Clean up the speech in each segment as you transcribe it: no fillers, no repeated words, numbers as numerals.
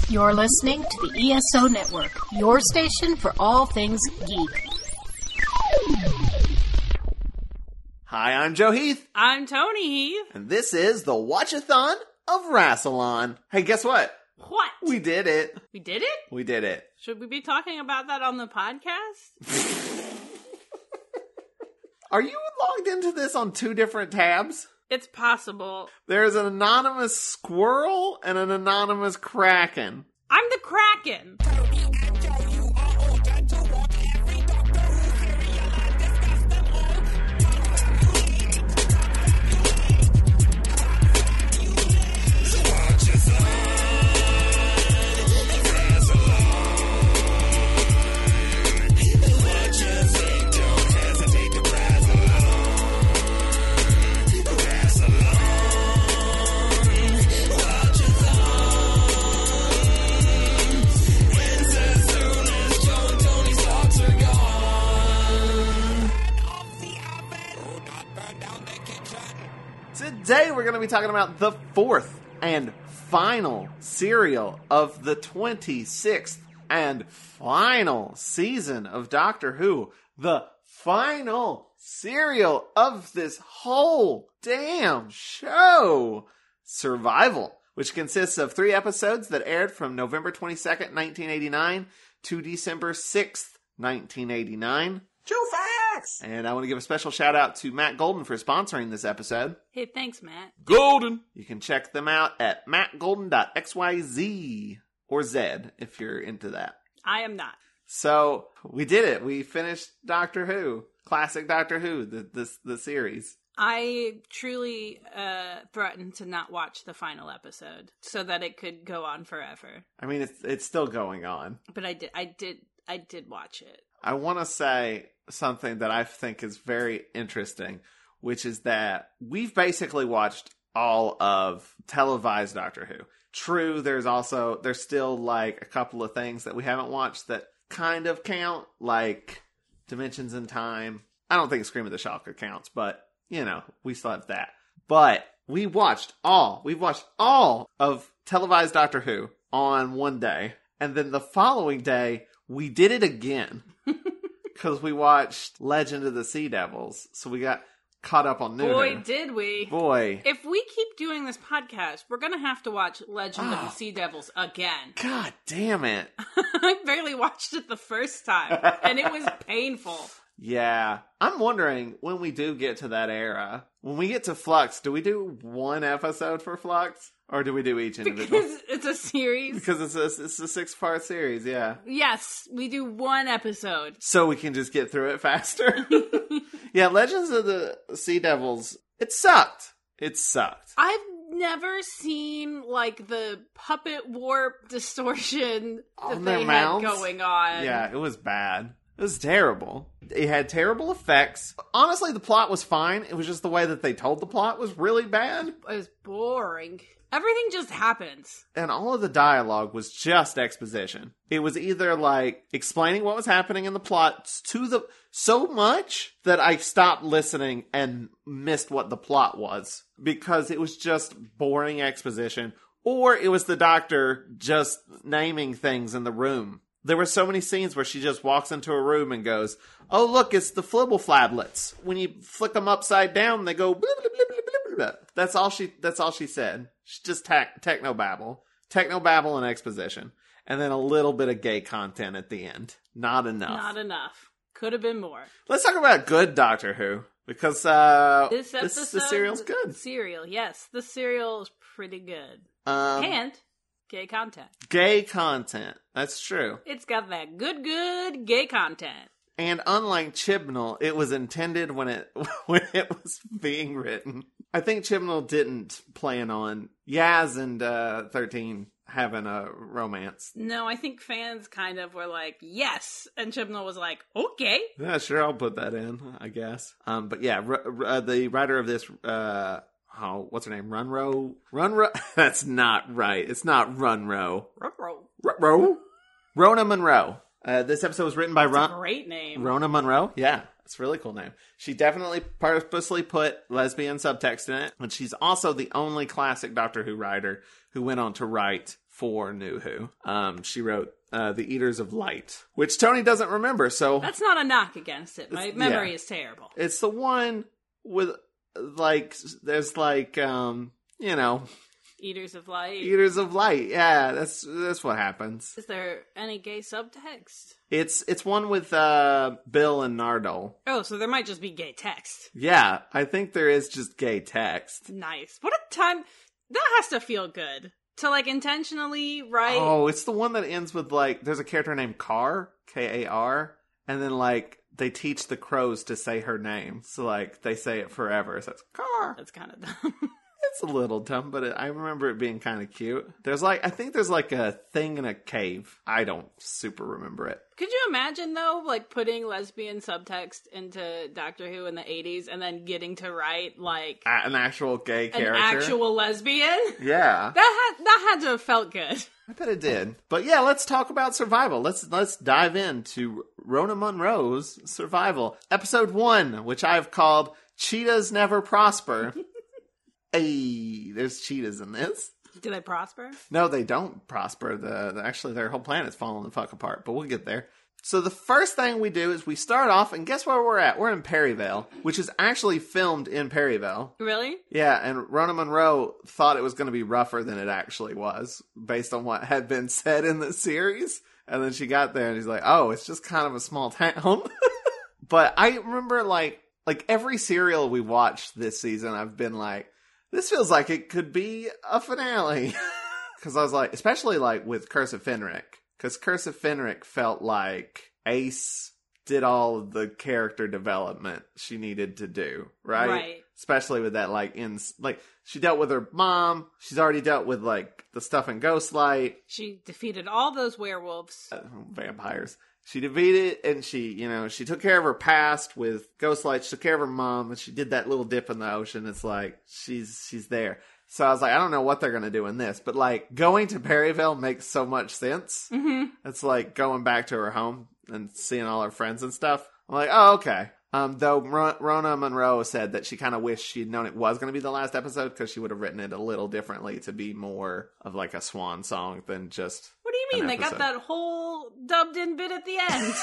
You're listening to the ESO Network, your station for all things geek. Hi, I'm Joe Heath. I'm Tony Heath. And this is the Watchathon of Rassilon. Hey, guess what? What? We did it. We did it? We did it. Should we be talking about that on the podcast? Are you logged into this on two different tabs? It's possible. There's an anonymous squirrel and an anonymous kraken. I'm the Kraken. Today we're going to be talking about the fourth and final serial of the 26th and final season of Doctor Who. The final serial of this whole damn show. Survival, which consists of 3 episodes that aired from November 22nd, 1989 to December 6th, 1989. True facts! And I want to give a special shout out to Matt Golden for sponsoring this episode. Hey, thanks, Matt. Golden! You can check them out at mattgolden.xyz or Z if you're into that. I am not. So, we did it. We finished Doctor Who. Classic Doctor Who, the series. I truly threatened to not watch the final episode so that it could go on forever. I mean, it's still going on. But I did watch it. I want to say something that I think is very interesting, which is that we've basically watched all of televised Doctor Who. True, there's still like a couple of things that we haven't watched that kind of count, like Dimensions in Time. I don't think Scream of the Shocker counts, but, you know, we still have that. But we've watched all of televised Doctor Who on one day, and then the following day, we did it again. Because we watched Legend of the Sea Devils, so we got caught up on Nooner. Boy, did we. Boy. If we keep doing this podcast, we're going to have to watch Legend of the Sea Devils again. God damn it. I barely watched it the first time, and it was painful. Yeah. I'm wondering, when we do get to that era, when we get to Flux, do we do one episode for Flux? Or do we do each individual? Because it's a series. Because it's a 6-part series, yeah. Yes, we do one episode. So we can just get through it faster. Yeah, Legends of the Sea Devils, it sucked. It sucked. I've never seen, like, the puppet warp distortion that they had going on. Yeah, it was bad. It was terrible. It had terrible effects. Honestly, the plot was fine. It was just the way that they told the plot was really bad. It was boring. Everything just happens. And all of the dialogue was just exposition. It was either like explaining what was happening in the plot so much that I stopped listening and missed what the plot was. Because it was just boring exposition. Or it was the Doctor just naming things in the room. There were so many scenes where she just walks into a room and goes, "Oh, look, it's the flibble flablets. When you flick them upside down, they go blah, blah, blah, blah, blah, blah." That's all she said. She just technobabble and exposition. And then a little bit of gay content at the end. Not enough. Not enough. Could have been more. Let's talk about good Doctor Who. Because the serial's good. Serial, yes. The serial is pretty good. And gay content. Gay content. That's true. It's got that good gay content. And unlike Chibnall, it was intended when it was being written. I think Chibnall didn't plan on Yaz and 13 having a romance. No, I think fans kind of were like, yes. And Chibnall was like, okay. Yeah, sure, I'll put that in, I guess. But yeah, the writer of this, what's her name? Runro? That's not right. It's not Runro. Rona Munro. This episode was written by That's a great name. Rona Munro. Yeah. It's a really cool name. She definitely purposely put lesbian subtext in it, and she's also the only classic Doctor Who writer who went on to write for New Who. She wrote The Eaters of Light, which Tony doesn't remember, so... That's not a knock against it. My memory is terrible. It's the one with, like, there's like, Eaters of Light. Eaters of Light, yeah, that's what happens. Is there any gay subtext? It's one with Bill and Nardole. Oh, so there might just be gay text. Yeah, I think there is just gay text. Nice. What a time. That has to feel good. To, like, intentionally write... Oh, it's the one that ends with, like, there's a character named Kar, K-A-R, and then, like, they teach the crows to say her name. So, like, they say it forever. So it's Kar. That's kind of dumb. It's a little dumb, but I remember it being kind of cute. I think there's like a thing in a cave. I don't super remember it. Could you imagine, though, like, putting lesbian subtext into Doctor Who in the 80s and then getting to write, like... An actual gay character? An actual lesbian? Yeah. That had to have felt good. I bet it did. But yeah, let's talk about survival. Let's dive into Rona Munro's survival. Episode 1, which I've called Cheetahs Never Prosper. Hey, there's cheetahs in this. Do they prosper? No, they don't prosper. Actually, their whole planet's falling the fuck apart, but we'll get there. So the first thing we do is we start off, and guess where we're at? We're in Perryvale, which is actually filmed in Perryvale. Really? Yeah, and Rona Munro thought it was going to be rougher than it actually was, based on what had been said in the series. And then she got there, and she's like, oh, it's just kind of a small town. But I remember, like every serial we watched this season, I've been like, this feels like it could be a finale. Because I was like, especially like with Curse of Fenric. Because Curse of Fenric felt like Ace did all of the character development she needed to do, right? Right. Especially with that, like, she dealt with her mom. She's already dealt with, like, the stuff in Ghostlight. She defeated all those werewolves. Vampires. She defeated, and she took care of her past with Ghostlight. She took care of her mom, and she did that little dip in the ocean. It's like, she's there. So I was like, I don't know what they're going to do in this. But, like, going to Perryvale makes so much sense. Mm-hmm. It's like going back to her home and seeing all her friends and stuff. I'm like, oh, okay. Though Rona Munro said that she kind of wished she'd known it was going to be the last episode because she would have written it a little differently to be more of like a swan song than just... What do you mean? They got that whole dubbed in bit at the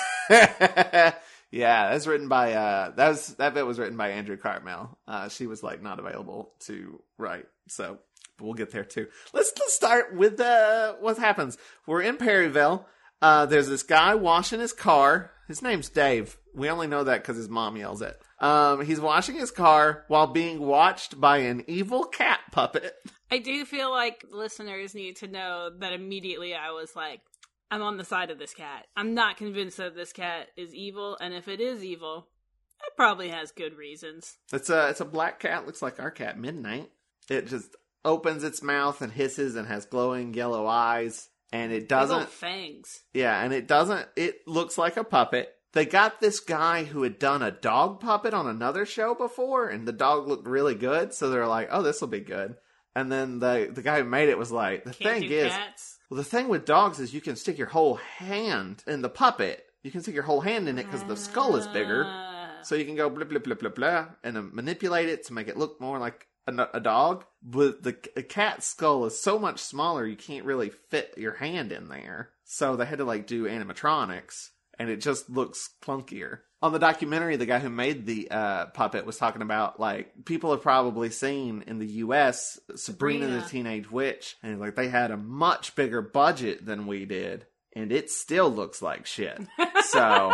end. Yeah, that's written by... that bit was written by Andrew Cartmel. She was like not available to write, so we'll get there too. Let's start with what happens. We're in Perryvale. There's this guy washing his car. His name's Dave. We only know that because his mom yells it. He's washing his car while being watched by an evil cat puppet. I do feel like listeners need to know that immediately I was like, I'm on the side of this cat. I'm not convinced that this cat is evil, and if it is evil, it probably has good reasons. It's a black cat. Looks like our cat, Midnight. It just opens its mouth and hisses and has glowing yellow eyes. And it doesn't... Little fangs. Yeah, and it doesn't... It looks like a puppet. They got this guy who had done a dog puppet on another show before, and the dog looked really good, so they're like, oh, this will be good. And then the guy who made it was like, the thing with dogs is you can stick your whole hand in the puppet. You can stick your whole hand in it because the skull is bigger. So you can go blah, blah, blah, blah, blah, and manipulate it to make it look more like a dog. But the cat's skull is so much smaller, you can't really fit your hand in there. So they had to like do animatronics, and it just looks clunkier. On the documentary, the guy who made the puppet was talking about, like, people have probably seen in the U.S. Sabrina the Teenage Witch, and like they had a much bigger budget than we did, and it still looks like shit. So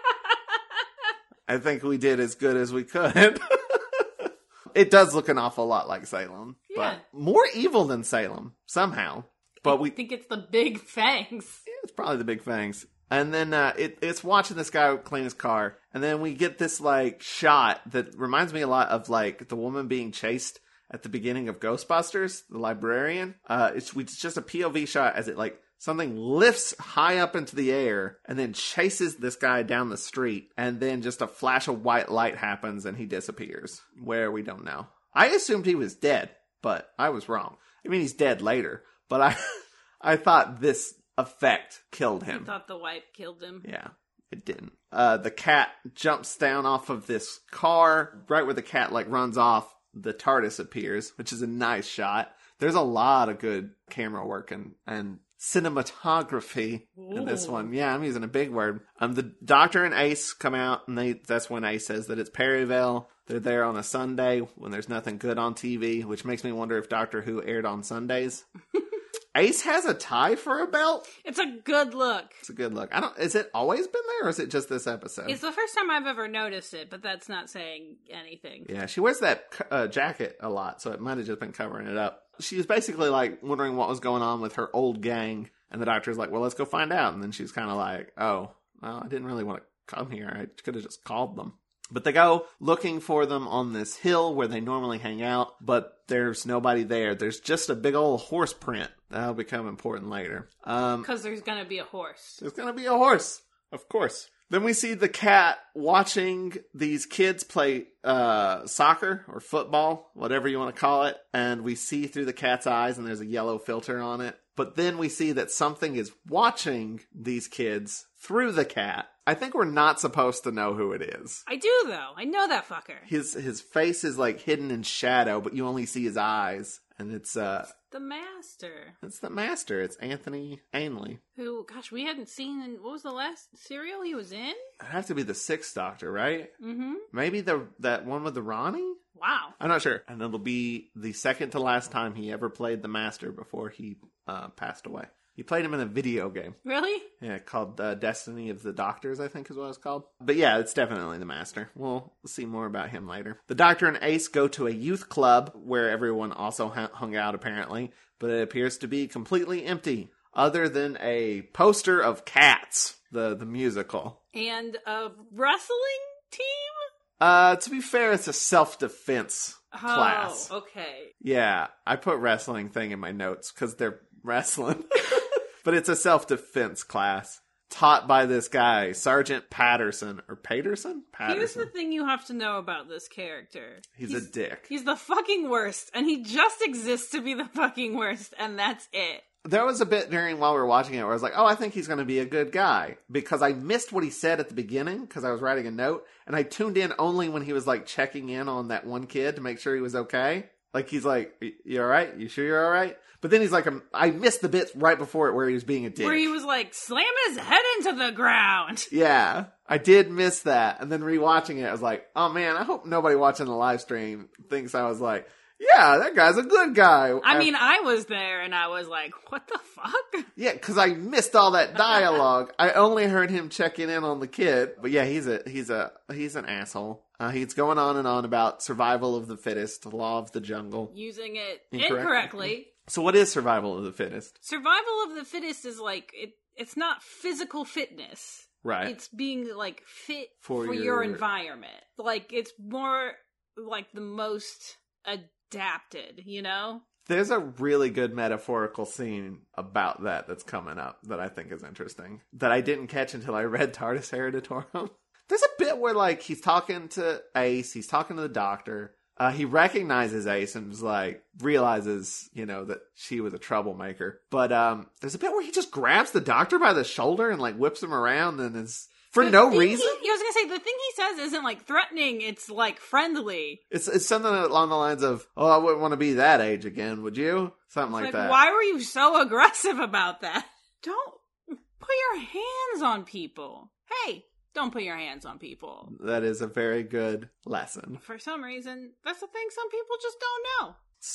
I think we did as good as we could. It does look an awful lot like Salem, but more evil than Salem somehow. But I think it's the big fangs. Yeah, it's probably the big fangs. And then it's watching this guy clean his car, and then we get this like shot that reminds me a lot of like the woman being chased at the beginning of Ghostbusters, the librarian. It's just a POV shot as it like something lifts high up into the air and then chases this guy down the street, and then just a flash of white light happens and he disappears. Where we don't know. I assumed he was dead, but I was wrong. I mean, he's dead later, but I thought this effect killed him. I thought the wipe killed him. Yeah, it didn't. The cat jumps down off of this car. Right where the cat like runs off, the TARDIS appears, which is a nice shot. There's a lot of good camera work and cinematography in this one. Yeah, I'm using a big word. The Doctor and Ace come out, and that's when Ace says that it's Perryville. They're there on a Sunday when there's nothing good on TV, which makes me wonder if Doctor Who aired on Sundays. Ace has a tie for a belt? It's a good look. It's a good look. Is it always been there, or is it just this episode? It's the first time I've ever noticed it, but that's not saying anything. Yeah, she wears that jacket a lot, so it might have just been covering it up. She was basically like wondering what was going on with her old gang, and the Doctor's like, well, let's go find out. And then she's kind of like, oh, well, I didn't really want to come here. I could have just called them. But they go looking for them on this hill where they normally hang out, but there's nobody there. There's just a big old horse print. That'll become important later. Because there's going to be a horse. There's going to be a horse, of course. Then we see the cat watching these kids play soccer or football, whatever you want to call it. And we see through the cat's eyes, and there's a yellow filter on it. But then we see that something is watching these kids through the cat. I think we're not supposed to know who it is. I do, though. I know that fucker. His face is like hidden in shadow, but you only see his eyes. And it's the Master. It's the Master. It's Anthony Ainley. Who, gosh, we hadn't seen in, what was the last serial he was in? It'd have to be the Sixth Doctor, right? Mm-hmm. Maybe that one with the Ronnie? Wow. I'm not sure. And it'll be the second to last time he ever played the Master before he passed away. He played him in a video game. Really? Yeah, called Destiny of the Doctors, I think is what it's called. But yeah, it's definitely the Master. We'll see more about him later. The Doctor and Ace go to a youth club where everyone also hung out, apparently. But it appears to be completely empty, other than a poster of Cats, the musical. And a wrestling team? To be fair, it's a self-defense class. Oh, okay. Yeah, I put wrestling thing in my notes because they're wrestling. But it's a self-defense class taught by this guy, Sergeant Patterson. Or Paterson? Patterson. Here's the thing you have to know about this character. He's a dick. He's the fucking worst, and he just exists to be the fucking worst, and that's it. There was a bit while we were watching it where I was like, oh, I think he's going to be a good guy. Because I missed what he said at the beginning because I was writing a note. And I tuned in only when he was like checking in on that one kid to make sure he was okay. Like, he's like, you all right? You sure you're all right? But then he's like, I missed the bits right before it where he was being a dick. Where he was like, slam his head into the ground. Yeah, I did miss that. And then rewatching it, I was like, oh man, I hope nobody watching the live stream thinks I was like, yeah, that guy's a good guy. I mean, I was there and I was like, what the fuck? Yeah, because I missed all that dialogue. I only heard him checking in on the kid. But yeah, he's an asshole. He's going on and on about survival of the fittest, the law of the jungle. Using it incorrectly. So what is survival of the fittest? Survival of the fittest is like, it's not physical fitness. Right. It's being like fit for your environment. Like, it's more like the most adapted, you know? There's a really good metaphorical scene about that's coming up that I think is interesting. That I didn't catch until I read TARDIS Hereditorum. There's a bit where, like, he's talking to Ace, he's talking to the Doctor. He recognizes Ace and is like, realizes, you know, that she was a troublemaker. But there's a bit where he just grabs the Doctor by the shoulder and, like, whips him around and is... For no reason? I was going to say, the thing he says isn't, like, threatening. It's, like, friendly. It's something along the lines of, oh, I wouldn't want to be that age again, would you? Something like that. Why were you so aggressive about that? Don't put your hands on people. Hey, don't put your hands on people. That is a very good lesson. For some reason, that's the thing some people just don't know.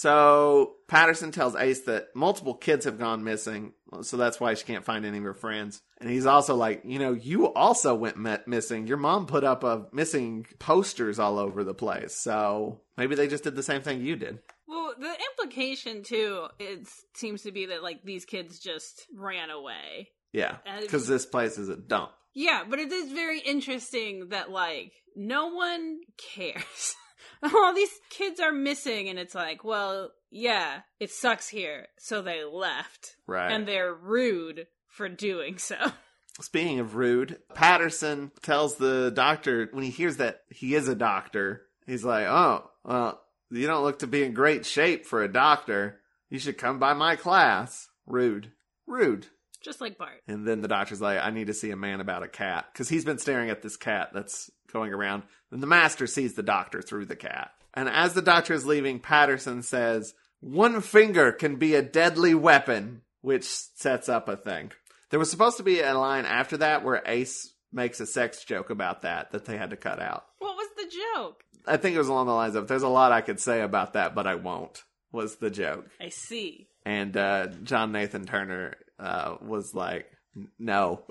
So, Patterson tells Ace that multiple kids have gone missing, so that's why she can't find any of her friends. And he's also like, you know, you also went missing. Your mom put up missing posters all over the place, so maybe they just did the same thing you did. Well, the implication, too, seems to be that, like, these kids just ran away. Yeah, because this place is a dump. Yeah, but it is very interesting that, like, no one cares. All these kids are missing, and it's like, well, yeah, it sucks here, so they left. Right. And they're rude for doing so. Speaking of rude, Patterson tells the Doctor, when he hears that he is a doctor, he's like, oh, well, you don't look to be in great shape for a doctor. You should come by my class. Rude. Rude. Just like Bart. And then the doctor's like, I need to see a man about a cat. Because he's been staring at this cat that's going around. And the master sees the doctor through the cat. And as the doctor is leaving, Patterson says, 1 finger can be a deadly weapon, which sets up a thing. There was supposed to be a line after that where Ace makes a sex joke about that they had to cut out. What was the joke? I think it was along the lines of, there's a lot I could say about that, but I won't, was the joke. I see. And John Nathan Turner was like, no.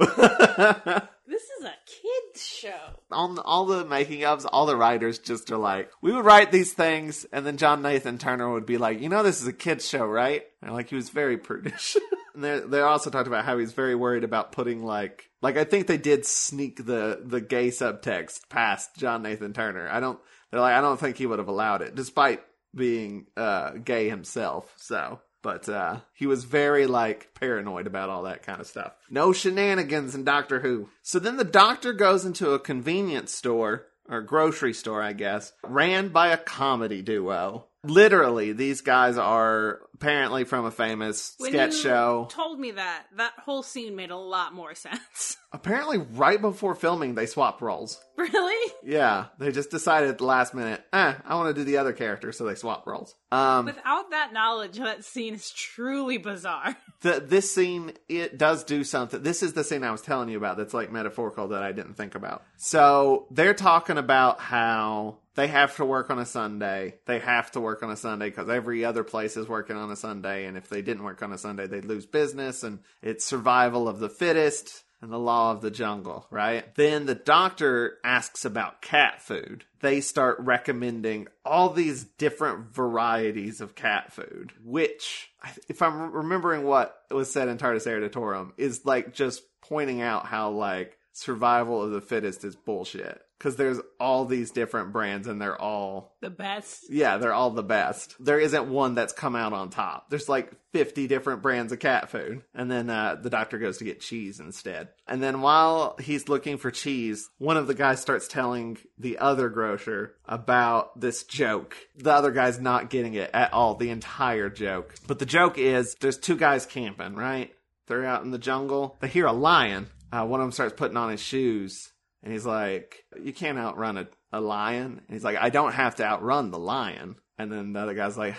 This is a kid's show. On all the making ofs, all the writers just are like, we would write these things, and then John Nathan Turner would be like, this is a kid's show, right? And he was very prudish. And they also talked about how he's very worried about putting like I think they did sneak the gay subtext past John Nathan Turner. I don't think he would have allowed it, despite being gay himself. So, but he was very paranoid about all that kind of stuff. No shenanigans in Doctor Who. So then the Doctor goes into a convenience store, or grocery store, I guess, ran by a comedy duo. Literally, these guys are apparently from a famous sketch show. Told me that whole scene made a lot more sense. Apparently, right before filming, they swapped roles. Really? Yeah, they just decided at the last minute, I want to do the other character, so they swapped roles. Without that knowledge, that scene is truly bizarre. This scene, it does do something. This is the scene I was telling you about that's metaphorical that I didn't think about. So, they're talking about how they have to work on a Sunday. They have to work on a Sunday because every other place is working on a Sunday, and if they didn't work on a Sunday, they'd lose business, and it's survival of the fittest and the law of the jungle, right? Then the Doctor asks about cat food. They start recommending all these different varieties of cat food, which, if I'm remembering what was said in TARDIS Hereditorum, is just pointing out how survival of the fittest is bullshit. Because there's all these different brands and they're all the best. Yeah, they're all the best. There isn't one that's come out on top. There's 50 different brands of cat food. And then the Doctor goes to get cheese instead. And then while he's looking for cheese, one of the guys starts telling the other grocer about this joke. The other guy's not getting it at all, the entire joke. But the joke is, there's 2 guys camping, right? They're out in the jungle. They hear a lion. One of them starts putting on his shoes. And he's like, you can't outrun a lion. And he's like, I don't have to outrun the lion. And then the other guy's like,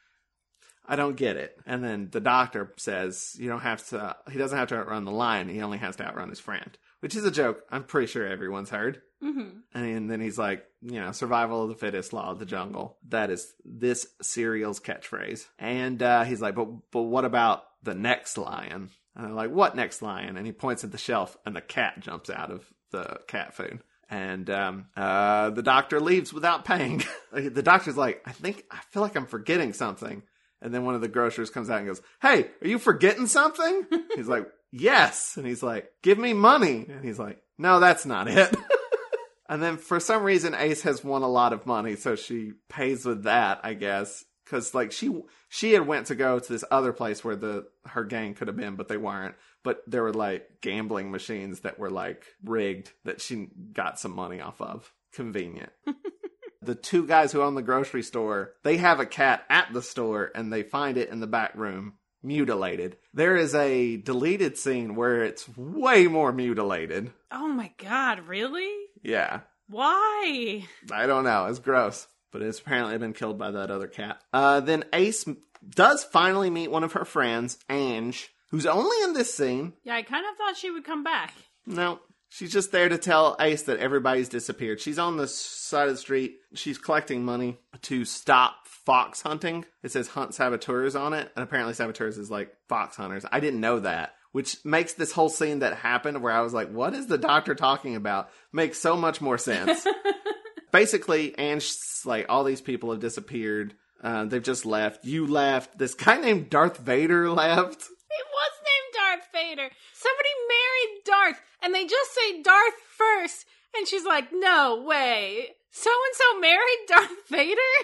I don't get it. And then the Doctor says, he doesn't have to outrun the lion. He only has to outrun his friend. Which is a joke I'm pretty sure everyone's heard. Mm-hmm. And then he's like, survival of the fittest, law of the jungle. That is this serial's catchphrase. And he's like, but what about the next lion? And they're like, what next lion? And he points at the shelf and the cat jumps out of the cat food. And the Doctor leaves without paying. The Doctor's like, I feel like I'm forgetting something. And then one of the grocers comes out and goes, hey, are you forgetting something? He's like, yes. And he's like, give me money. And he's like, no, that's not it. And then for some reason, Ace has won a lot of money, so she pays with that, I guess. Because she had went to go to this other place where her gang could have been, but they weren't. But there were gambling machines that were rigged that she got some money off of. Convenient. The 2 guys who own the grocery store, they have a cat at the store and they find it in the back room, mutilated. There is a deleted scene where it's way more mutilated. Oh my god, really? Yeah. Why? I don't know. It's gross. But it's apparently been killed by that other cat. Then Ace does finally meet one of her friends, Ange, who's only in this scene. Yeah, I kind of thought she would come back. No, she's just there to tell Ace that everybody's disappeared. She's on the side of the street. She's collecting money to stop fox hunting. It says hunt saboteurs on it. And apparently saboteurs is fox hunters. I didn't know that. Which makes this whole scene that happened where I was like, what is the Doctor talking about? Makes so much more sense. Basically, Ange's all these people have disappeared. They've just left. You left. This guy named Darth Vader left. It was named Darth Vader. Somebody married Darth, and they just say Darth first. And she's like, no way. So-and-so married Darth Vader?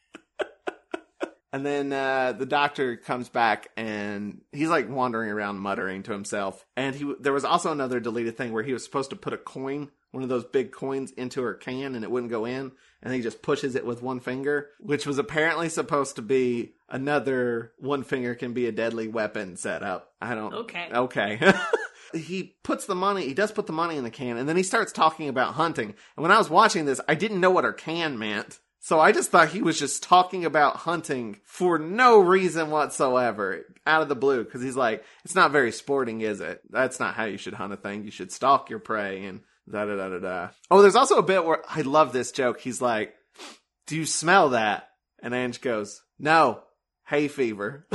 And then the Doctor comes back, and he's wandering around muttering to himself. And there was also another deleted thing where he was supposed to put a coin, one of those big coins, into her can, and it wouldn't go in. and he just pushes it with one finger, which was apparently supposed to be another one finger can be a deadly weapon setup. I don't... Okay. He does put the money in the can, and then he starts talking about hunting. And when I was watching this, I didn't know what her can meant. So I just thought he was just talking about hunting for no reason whatsoever, out of the blue. Because he's like, it's not very sporting, is it? That's not how you should hunt a thing. You should stalk your prey and da-da-da-da-da. Oh, there's also a bit where, I love this joke. He's like, do you smell that? And Ange goes, no, hay fever.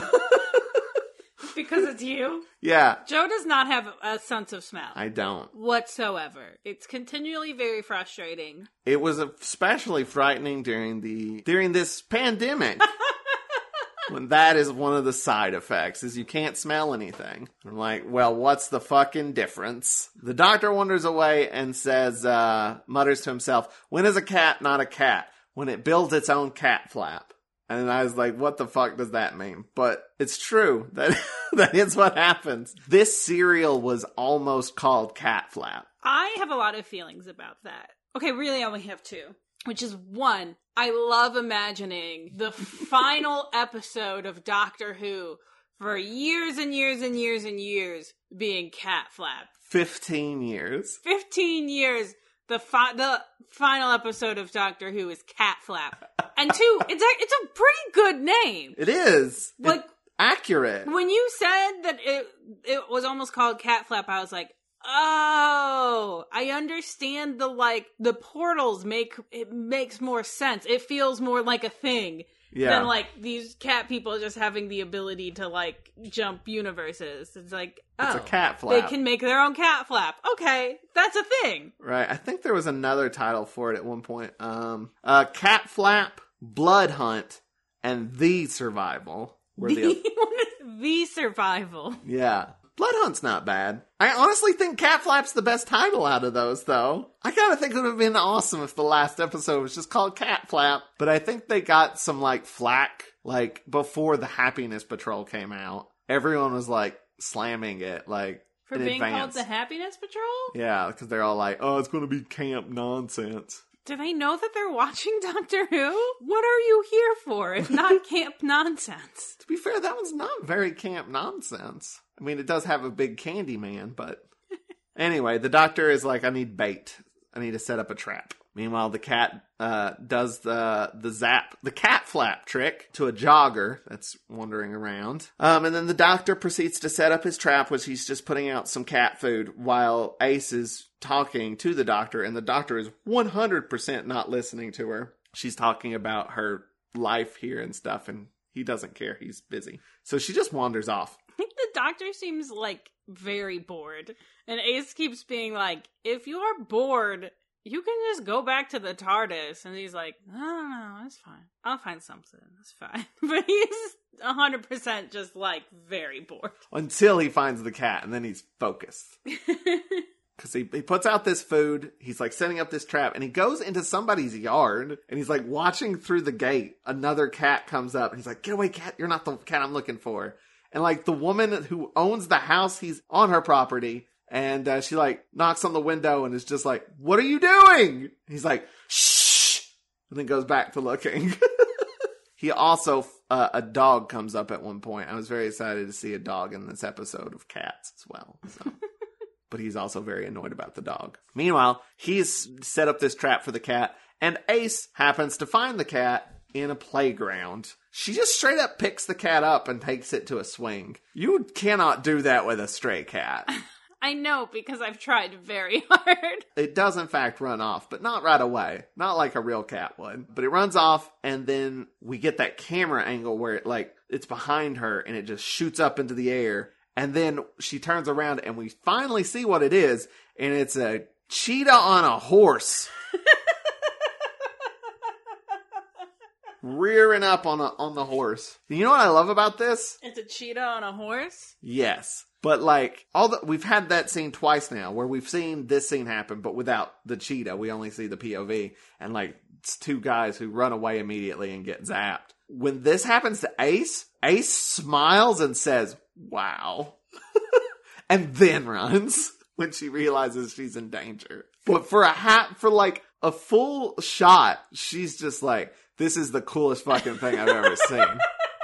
Because it's you? Yeah. Joe does not have a sense of smell. I don't. Whatsoever. It's continually very frustrating. It was especially frightening during this pandemic. When that is one of the side effects, is you can't smell anything. I'm like, well, what's the fucking difference? The doctor wanders away and says, mutters to himself, when is a cat not a cat? When it builds its own cat flap. And I was like, what the fuck does that mean? But it's true. That is what happens. This cereal was almost called Cat Flap. I have a lot of feelings about that. Okay, really I only have two. Which is one, I love imagining the final episode of Doctor Who for years and years and years and years being Cat Flap. 15 years. 15 years. The final episode of Doctor Who is Cat Flap. And two, it's a pretty good name. It is. Like, it's accurate. When you said that it was almost called Cat Flap, I was like, oh, I understand the portals makes more sense. It feels more like a thing. Yeah. Than, like, these cat people just having the ability to, like, jump universes. It's like, oh. It's a cat flap. They can make their own cat flap. Okay, that's a thing. Right. I think there was another title for it at one point. Cat Flap, Blood Hunt, and The Survival. The Survival. Yeah. Blood Hunt's not bad. I honestly think Cat Flap's the best title out of those, though. I kind of think it would have been awesome if the last episode was just called Cat Flap. But I think they got some, like, flack, like, before the Happiness Patrol came out. Everyone was, like, slamming it, like, for in being advance. called the Happiness Patrol? Yeah, because they're all like, oh, it's going to be camp nonsense. Do they know that they're watching Doctor Who? What are you here for if not camp nonsense? To be fair, that one's not very camp nonsense. I mean, it does have a big candy man, but... Anyway, the doctor is like, I need bait. I need to set up a trap. Meanwhile, the cat does the cat flap trick to a jogger that's wandering around. And then the doctor proceeds to set up his trap, which he's just putting out some cat food while Ace is talking to the doctor, and the doctor is 100% not listening to her. She's talking about her life here and stuff, and he doesn't care. He's busy. So she just wanders off. I think the doctor seems, like, very bored. And Ace keeps being like, if you're bored, you can just go back to the TARDIS. And he's like, no, that's fine. I'll find something. That's fine. But he's 100% just, like, very bored. Until he finds the cat, and then he's focused. Because he puts out this food, he's like setting up this trap, and he goes into somebody's yard, and he's like watching through the gate. Another cat comes up, and he's like, get away, cat, you're not the cat I'm looking for. And like the woman who owns the house, he's on her property, and she like knocks on the window and is just like, what are you doing? He's like, shh, and then goes back to looking. He also, a dog comes up at one point. I was very excited to see a dog in this episode of Cats as well, so... But he's also very annoyed about the dog. Meanwhile, he's set up this trap for the cat, and Ace happens to find the cat in a playground. She just straight up picks the cat up and takes it to a swing. You cannot do that with a stray cat. I know, because I've tried very hard. It does, in fact, run off, but not right away. Not like a real cat would. But it runs off, and then we get that camera angle where it's behind her, and it just shoots up into the air. And then she turns around and we finally see what it is. And it's a cheetah on a horse. Rearing up on the horse. You know what I love about this? It's a cheetah on a horse? Yes. But like, we've had that scene twice now where we've seen this scene happen, but without the cheetah. We only see the POV. And like, it's two guys who run away immediately and get zapped. When this happens to Ace smiles and says, wow. And then runs when she realizes she's in danger. But for a full shot, she's just like, this is the coolest fucking thing I've ever seen.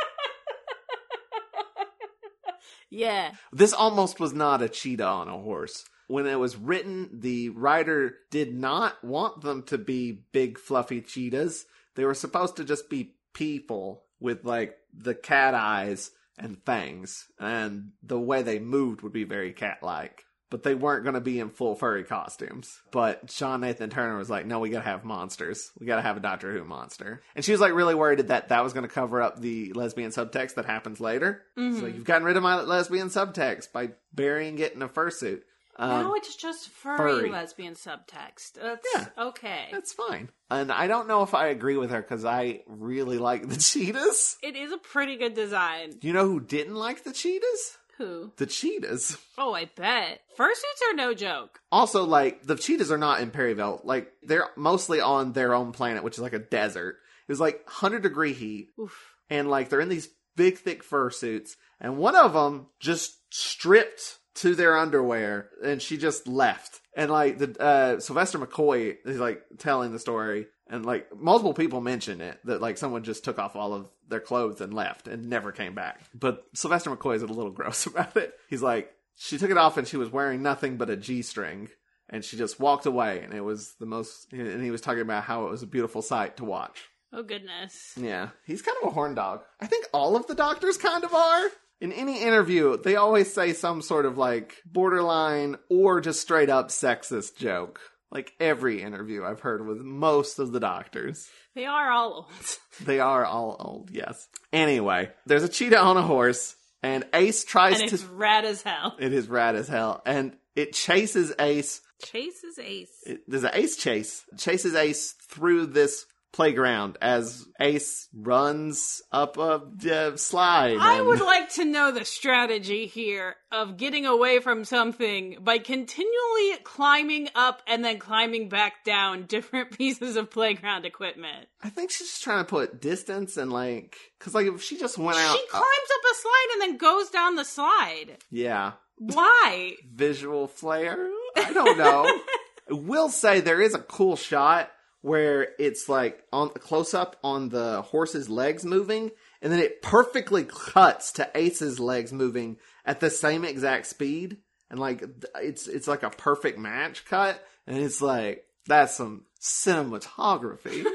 Yeah. This almost was not a cheetah on a horse. When it was written, the writer did not want them to be big, fluffy cheetahs. They were supposed to just be people with, like, the cat eyes and fangs. And the way they moved would be very cat-like. But they weren't going to be in full furry costumes. But Sean Nathan Turner was like, no, we got to have monsters. We got to have a Doctor Who monster. And she was like really worried that that was going to cover up the lesbian subtext that happens later. Mm-hmm. So you've gotten rid of my lesbian subtext by burying it in a fursuit. Now it's just furry lesbian subtext. That's okay. That's fine. And I don't know if I agree with her because I really like the cheetahs. It is a pretty good design. Do you know who didn't like the cheetahs? Who? The cheetahs. Oh, I bet. Fursuits are no joke. Also, like, the cheetahs are not in Perryville. Like, they're mostly on their own planet, which is like a desert. It was like 100-degree heat. Oof. And, like, they're in these big, thick fursuits. And one of them just stripped to their underwear, and she just left. And, like, the Sylvester McCoy is, like, telling the story, and, like, multiple people mention it, that, like, someone just took off all of their clothes and left and never came back. But Sylvester McCoy is a little gross about it. He's like, she took it off and she was wearing nothing but a G-string, and she just walked away, and it was the most, and he was talking about how it was a beautiful sight to watch. Oh, goodness. Yeah, he's kind of a horn dog. I think all of the doctors kind of are. In any interview, they always say some sort of, like, borderline or just straight up sexist joke. Like, every interview I've heard with most of the doctors. They are all old. They are all old, yes. Anyway, there's a cheetah on a horse, and Ace tries to... And it's rad as hell. It is rad as hell. And it chases Ace. Chases Ace. There's an Ace chase. It chases Ace through this playground as Ace runs up a slide. I would like to know the strategy here of getting away from something by continually climbing up and then climbing back down different pieces of playground equipment. I think she's just trying to put distance and, like, because, like, if she just went out... She climbs up a slide and then goes down the slide. Yeah. Why? Visual flair? I don't know. I will say there is a cool shot where it's like on close up on the horse's legs moving, and then it perfectly cuts to Ace's legs moving at the same exact speed, and like it's like a perfect match cut, and it's like, that's some cinematography.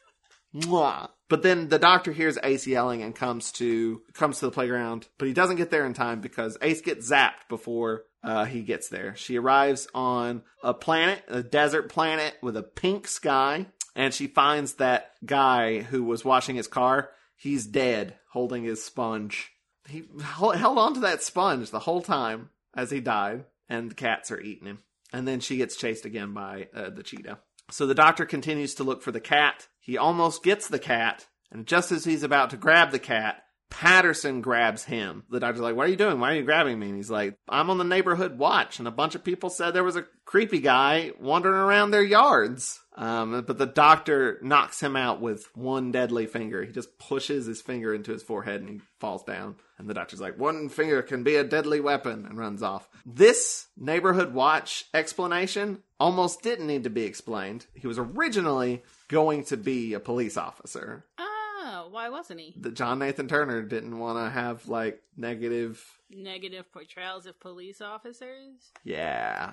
Mwah. But then the doctor hears Ace yelling and comes to the playground, but he doesn't get there in time because Ace gets zapped before he gets there. She arrives on a planet, a desert planet with a pink sky, and she finds that guy who was washing his car. He's dead, holding his sponge. He held on to that sponge the whole time as he died, and the cats are eating him. And then she gets chased again by the cheetah. So the doctor continues to look for the cat. He almost gets the cat, and just as he's about to grab the cat, Patterson grabs him. The doctor's like, what are you doing? Why are you grabbing me? And he's like, I'm on the neighborhood watch, and a bunch of people said there was a creepy guy wandering around their yards. But the doctor knocks him out with one deadly finger. He just pushes his finger into his forehead and he falls down. And the doctor's like, one finger can be a deadly weapon, and runs off. This neighborhood watch explanation almost didn't need to be explained. He was originally going to be a police officer. Oh, why wasn't he? John Nathan Turner didn't want to have, like, negative portrayals of police officers? Yeah.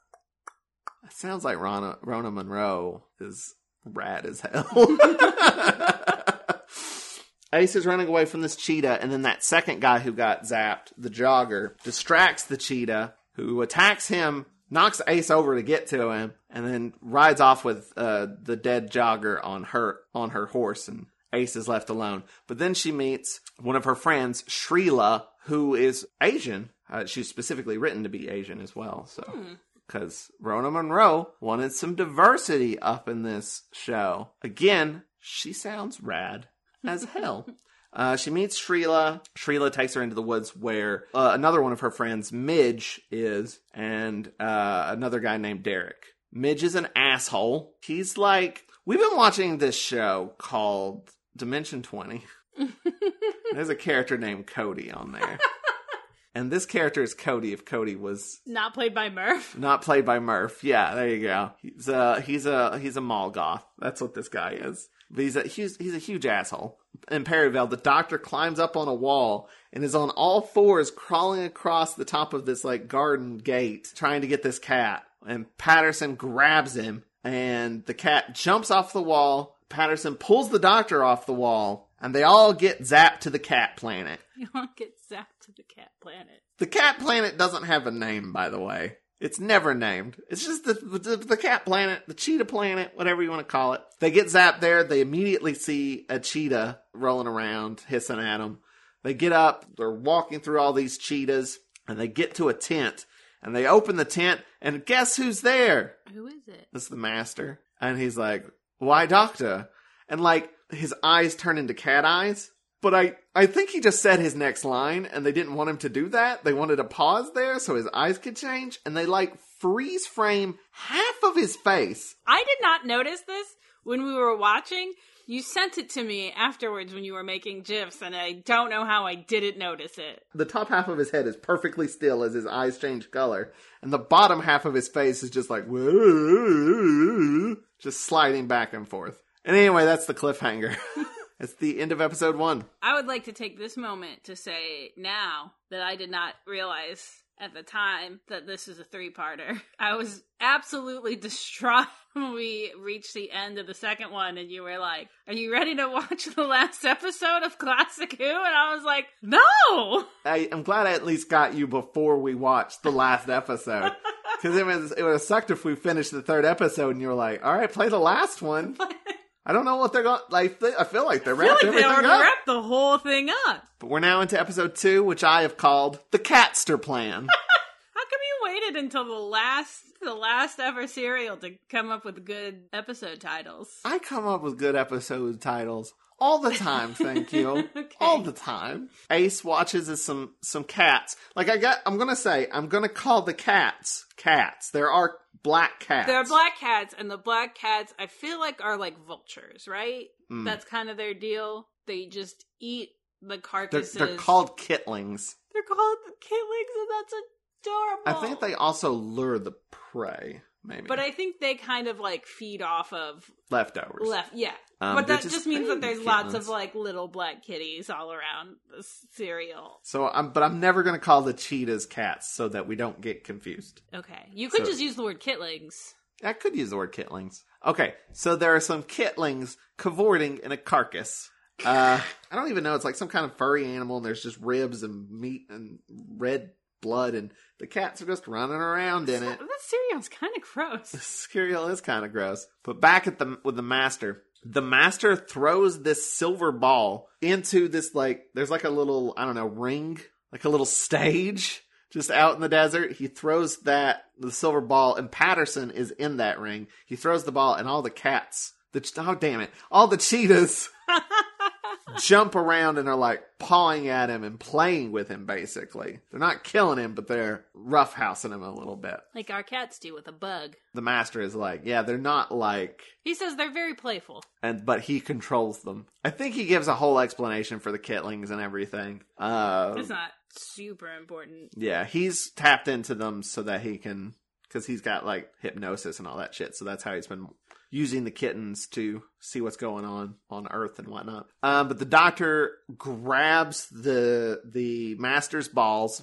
It sounds like Rona Monroe is rad as hell. Ace is running away from this cheetah, and then that second guy who got zapped, the jogger, distracts the cheetah, who attacks him, knocks Ace over to get to him, and then rides off with the dead jogger on her horse, and Ace is left alone. But then she meets one of her friends, Shrila, who is Asian. She's specifically written to be Asian as well, so... Because Rona Monroe wanted some diversity up in this show. Again, she sounds rad as hell. She meets Shrila. Shrila takes her into the woods where another one of her friends, Midge, is, and another guy named Derek. Midge is an asshole. He's like... We've been watching this show called Dimension 20. There's a character named Cody on there. And this character is Cody, if Cody was Not played by Murph. not played by Murph. Yeah, there you go. He's a mall goth. That's what this guy is. But he's a huge asshole. In Perryville, the doctor climbs up on a wall and is on all fours crawling across the top of this like garden gate trying to get this cat. And Patterson grabs him and the cat jumps off the wall. Patterson pulls the doctor off the wall and they all get zapped to the cat planet. You won't get zapped to the cat planet. The cat planet doesn't have a name, by the way. It's never named. It's just the cat planet, the cheetah planet, whatever you want to call it. They get zapped there. They immediately see a cheetah rolling around, hissing at them. They get up. They're walking through all these cheetahs, and they get to a tent. And they open the tent, and guess who's there? Who is it? It's the master. And he's like, "Why, doctor?" And like, his eyes turn into cat eyes. But I think he just said his next line, and they didn't want him to do that. They wanted a pause there so his eyes could change, and they, like, freeze frame half of his face. I did not notice this when we were watching. You sent it to me afterwards when you were making GIFs, and I don't know how I didn't notice it. The top half of his head is perfectly still as his eyes change color, and the bottom half of his face is just like, just sliding back and forth. And anyway, that's the cliffhanger. It's the end of episode 1. I would like to take this moment to say now that I did not realize at the time that this is a 3-parter. I was absolutely distraught when we reached the end of the second one and you were like, "Are you ready to watch the last episode of Classic Who?" And I was like, no! I'm glad I at least got you before we watched the last episode. Because it would have sucked if we finished the 3rd episode and you were like, "All right, play the last one." I don't know what they're going to... Like, I feel like they wrapped everything up. They already wrapped the whole thing up. But we're now into episode 2, which I have called The Catster Plan. How come you waited until the last ever serial to come up with good episode titles? I come up with good episode titles all the time, thank you. Okay. All the time. Ace watches as some cats. Like, I'm going to call the cats. There are black cats. There are black cats, and the black cats, I feel like, are like vultures, right? Mm. That's kind of their deal. They just eat the carcasses. They're called kittlings. They're called kittlings, and that's adorable. I think they also lure the prey, maybe. But I think they kind of, like, feed off of... leftovers. Yeah. But that just means that there's lots of, like, little black kitties all around the cereal. So, I'm never going to call the cheetahs cats so that we don't get confused. Okay. You could just use the word kittlings. I could use the word kittlings. Okay, so there are some kittlings cavorting in a carcass. I don't even know. It's like some kind of furry animal, and there's just ribs and meat and red blood, and the cats are just running around in it. That cereal's kind of gross. The cereal is kind of gross. But back at with the master throws this silver ball into this, like, there's like a little, I don't know, ring, like a little stage just out in the desert. He throws the silver ball, and Patterson is in that ring. He throws the ball, and all the cats, all the cheetahs jump around and are like pawing at him and playing with him, basically. They're not killing him, but they're roughhousing him a little bit. Like our cats do with a bug. The master is like, yeah, they're not like... He says they're very playful. But he controls them. I think he gives a whole explanation for the kittlings and everything. It's not super important. Yeah, he's tapped into them so that he can... Because he's got, like, hypnosis and all that shit, so that's how he's been using the kittens to see what's going on Earth and whatnot. But the doctor grabs the master's balls.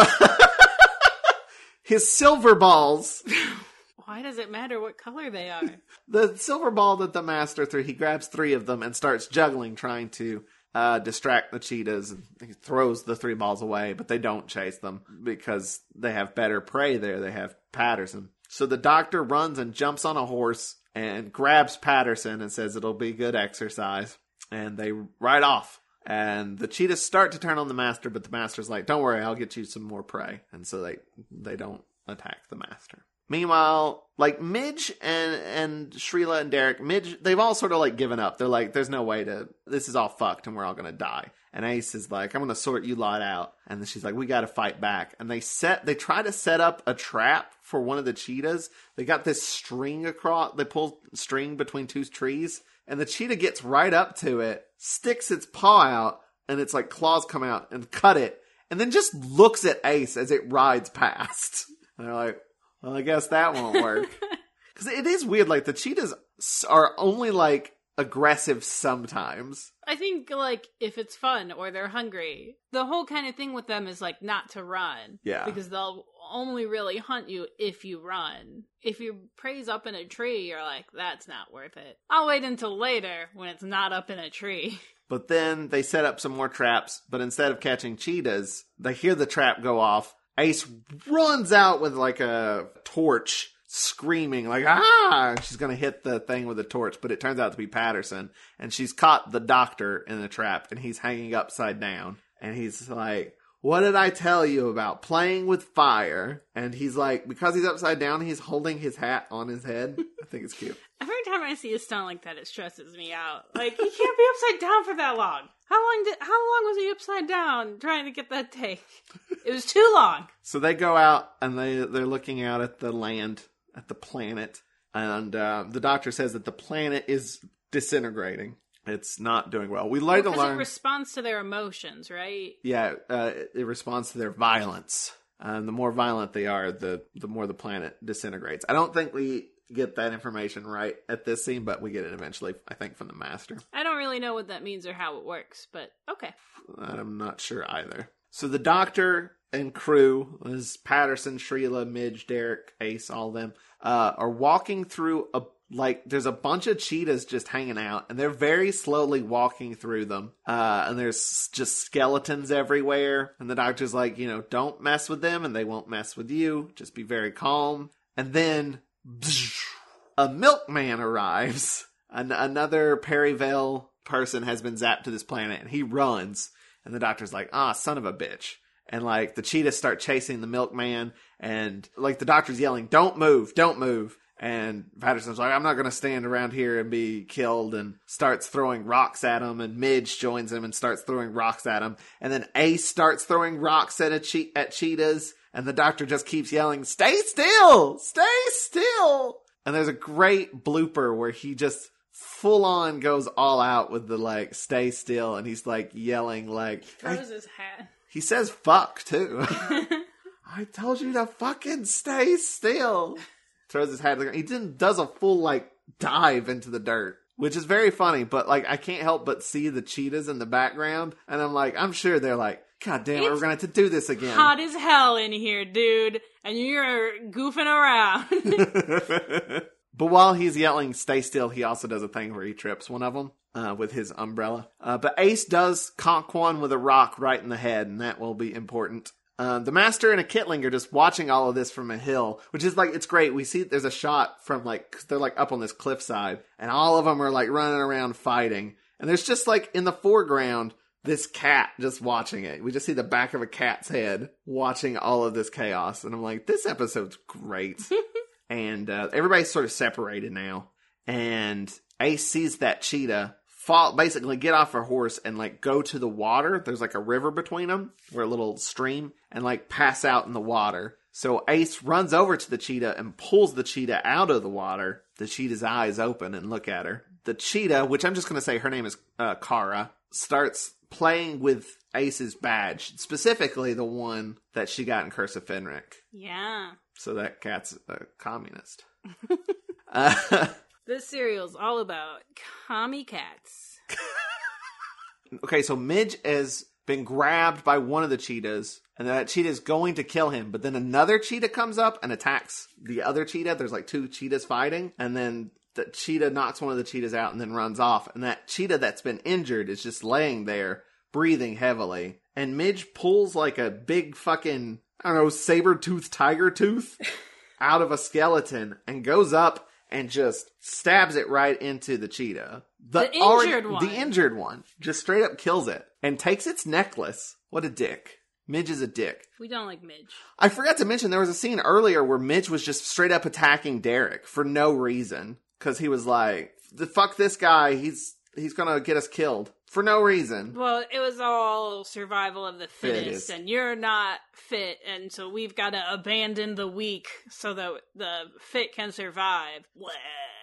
His silver balls. Why does it matter what color they are? The silver ball that the master threw, he grabs 3 of them and starts juggling, trying to distract the cheetahs. He throws the 3 balls away, but they don't chase them because they have better prey there. They have Patterson. So the doctor runs and jumps on a horse and grabs Patterson and says it'll be good exercise. And they ride off. And the cheetahs start to turn on the master, but the master's like, "Don't worry, I'll get you some more prey." And so they don't attack the master. Meanwhile, like, Midge and Shrila and Derek, Midge, they've all sort of, like, given up. They're like, there's no way this is all fucked and we're all gonna die. And Ace is like, "I'm gonna sort you lot out." And then she's like, "We gotta fight back." And they try to set up a trap for one of the cheetahs. They got this string across, they pull string between 2 trees, and the cheetah gets right up to it, sticks its paw out, and its, like, claws come out and cut it. and then just looks at Ace as it rides past. And they're like, well, I guess that won't work. Because it is weird, like, the cheetahs are only, like, aggressive sometimes. I think, like, if it's fun or they're hungry, the whole kind of thing with them is, like, not to run. Yeah. Because they'll only really hunt you if you run. If you praise up in a tree, you're like, that's not worth it. I'll wait until later when it's not up in a tree. But then they set up some more traps, but instead of catching cheetahs, they hear the trap go off. Ace runs out with, like, a torch, screaming, like, ah! She's gonna hit the thing with a torch, but it turns out to be Patterson. And she's caught the doctor in the trap, and he's hanging upside down. And he's like, what did I tell you about playing with fire? And he's like, because he's upside down, he's holding his hat on his head. I think it's cute. Every time I see a stunt like that, it stresses me out. Like, he can't be upside down for that long. How long was he upside down trying to get that take? It was too long. So they go out, and they're looking out at the land, at the planet. And the doctor says that the planet is disintegrating. It's not doing well. We later learn... it responds to their emotions, right? Yeah, it responds to their violence. And the more violent they are, the more the planet disintegrates. I don't think we get that information right at this scene, but we get it eventually, I think, from the Master. I don't really know what that means or how it works, but okay. I'm not sure either. So the doctor and crew, is Patterson, Shrila, Midge, Derek, Ace, all of them, are walking through there's a bunch of cheetahs just hanging out, and they're very slowly walking through them. And there's just skeletons everywhere. And the doctor's like, don't mess with them, and they won't mess with you. Just be very calm. And then a milkman arrives. Another Perryville person has been zapped to this planet, and he runs. And the doctor's like, son of a bitch. And, like, the cheetahs start chasing the milkman, and, like, the doctor's yelling, don't move, don't move. And Patterson's like, I'm not going to stand around here and be killed, and starts throwing rocks at him, and Midge joins him and starts throwing rocks at him. And then Ace starts throwing rocks at cheetahs, and the doctor just keeps yelling, stay still! Stay still! And there's a great blooper where he just full on goes all out with the, like, stay still, and he's, like, yelling, like... Throws his hat. He says fuck, too. I told you to fucking stay still. Throws his hat. He does a full, like, dive into the dirt, which is very funny, but, like, I can't help but see the cheetahs in the background, and I'm like, I'm sure they're like, God damn it, we're gonna have to do this again. Hot as hell in here, dude, and you're goofing around. But while he's yelling, stay still, he also does a thing where he trips one of them with his umbrella. But Ace does conk one with a rock right in the head, and that will be important. The Master and a Kittling are just watching all of this from a hill, which is, like, it's great. We see there's a shot from, like, they're, like, up on this cliffside, and all of them are, like, running around fighting. And there's just, like, in the foreground, this cat just watching it. We just see the back of a cat's head watching all of this chaos. And I'm like, this episode's great. And everybody's sort of separated now. And Ace sees that cheetah basically get off her horse and, like, go to the water. There's, like, a river between them, or a little stream, and, like, pass out in the water. So Ace runs over to the cheetah and pulls the cheetah out of the water. The cheetah's eyes open and look at her. The cheetah, which I'm just going to say her name is Kara, starts playing with Ace's badge, specifically the one that she got in Curse of Fenric. Yeah. So that cat's a communist. This serial's all about commie cats. Okay, so Midge has been grabbed by one of the cheetahs, and that cheetah is going to kill him, but then another cheetah comes up and attacks the other cheetah. There's, like, two cheetahs fighting, and then the cheetah knocks one of the cheetahs out and then runs off. And that cheetah that's been injured is just laying there, breathing heavily. And Midge pulls, like, a big fucking, I don't know, saber-toothed tiger tooth out of a skeleton and goes up and just stabs it right into the cheetah. The injured one. The injured one. Just straight up kills it. And takes its necklace. What a dick. Midge is a dick. We don't like Midge. I forgot to mention, there was a scene earlier where Midge was just straight up attacking Derek for no reason. Because he was like, fuck this guy, he's gonna get us killed. For no reason. Well, it was all survival of the fittest, and you're not fit, and so we've got to abandon the weak so that the fit can survive.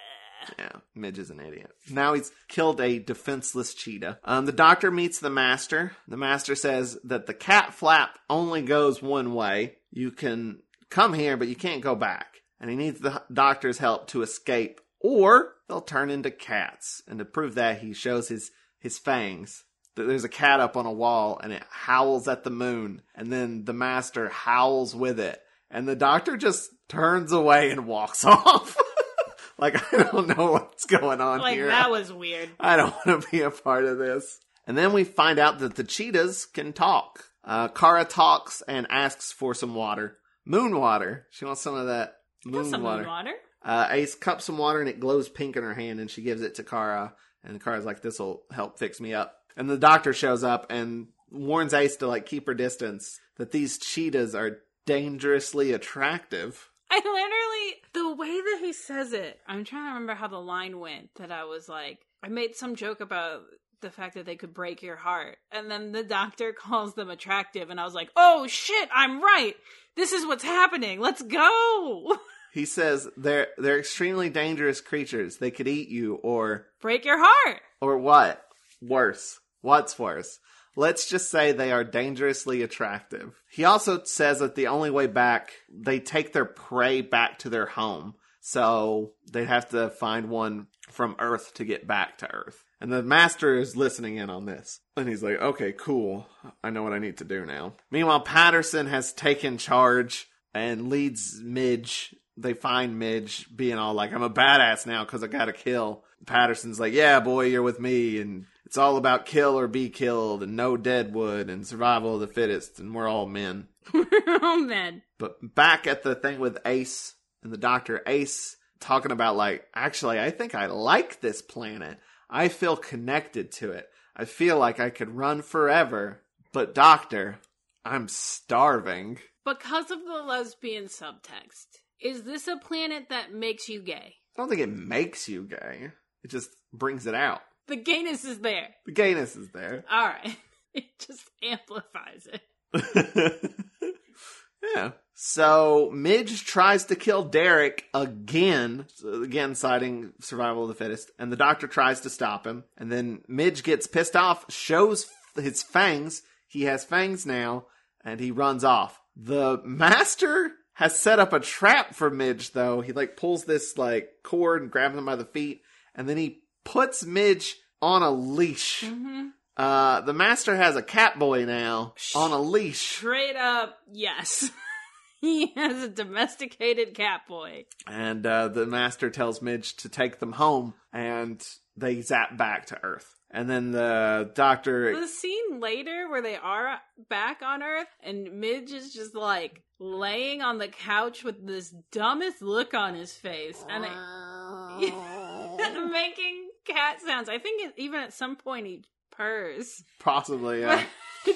Yeah, Midge is an idiot. Now he's killed a defenseless cheetah. The doctor meets the master. The master says that the cat flap only goes one way. You can come here, but you can't go back. And he needs the doctor's help to escape, or they'll turn into cats. And to prove that, he shows his fangs. There's a cat up on a wall, and it howls at the moon. And then the master howls with it. And the doctor just turns away and walks off. Like, I don't know what's going on here. Like, that was weird. I don't want to be a part of this. And then we find out that the cheetahs can talk. Kara talks and asks for some water. Moon water. She wants some of that moon water. Moon water. Ace cups some water and it glows pink in her hand, and she gives it to Kara. And Kara's like, this will help fix me up. And the doctor shows up and warns Ace to, like, keep her distance. That these cheetahs are dangerously attractive. I literally, the way that he says it, I'm trying to remember how the line went, that I was like, I made some joke about the fact that they could break your heart. And then the doctor calls them attractive, and I was like, oh shit, I'm right. This is what's happening. Let's go. He says they're extremely dangerous creatures. They could eat you or... break your heart. Or what? Worse. What's worse? Let's just say they are dangerously attractive. He also says that the only way back, they take their prey back to their home. So they'd have to find one from Earth to get back to Earth. And the master is listening in on this. And he's like, okay, cool. I know what I need to do now. Meanwhile, Patterson has taken charge and leads Midge. They find Midge being all like, I'm a badass now because I got to kill. Patterson's like, yeah, boy, you're with me. And it's all about kill or be killed and no deadwood and survival of the fittest. And we're all men. We're all men. But back at the thing with Ace and the doctor, Ace talking about like, actually, I think I like this planet. I feel connected to it. I feel like I could run forever. But doctor, I'm starving. Because of the lesbian subtext, is this a planet that makes you gay? I don't think it makes you gay. It just brings it out. The gayness is there. The gayness is there. All right. It just amplifies it. Yeah. So Midge tries to kill Derek again citing survival of the fittest, and the doctor tries to stop him. And then Midge gets pissed off, shows his fangs. He has fangs now, and he runs off. The master has set up a trap for Midge, though. He like pulls this like cord and grabs him by the feet, and then he puts Midge on a leash. Mm-hmm. The master has a cat boy now on a leash. Straight up, yes. He has a domesticated cat boy. And the master tells Midge to take them home, and they zap back to Earth. And then the doctor... The scene later where they are back on Earth, and Midge is just like laying on the couch with this dumbest look on his face. And making cat sounds. I think even at some point he purrs. Possibly, yeah.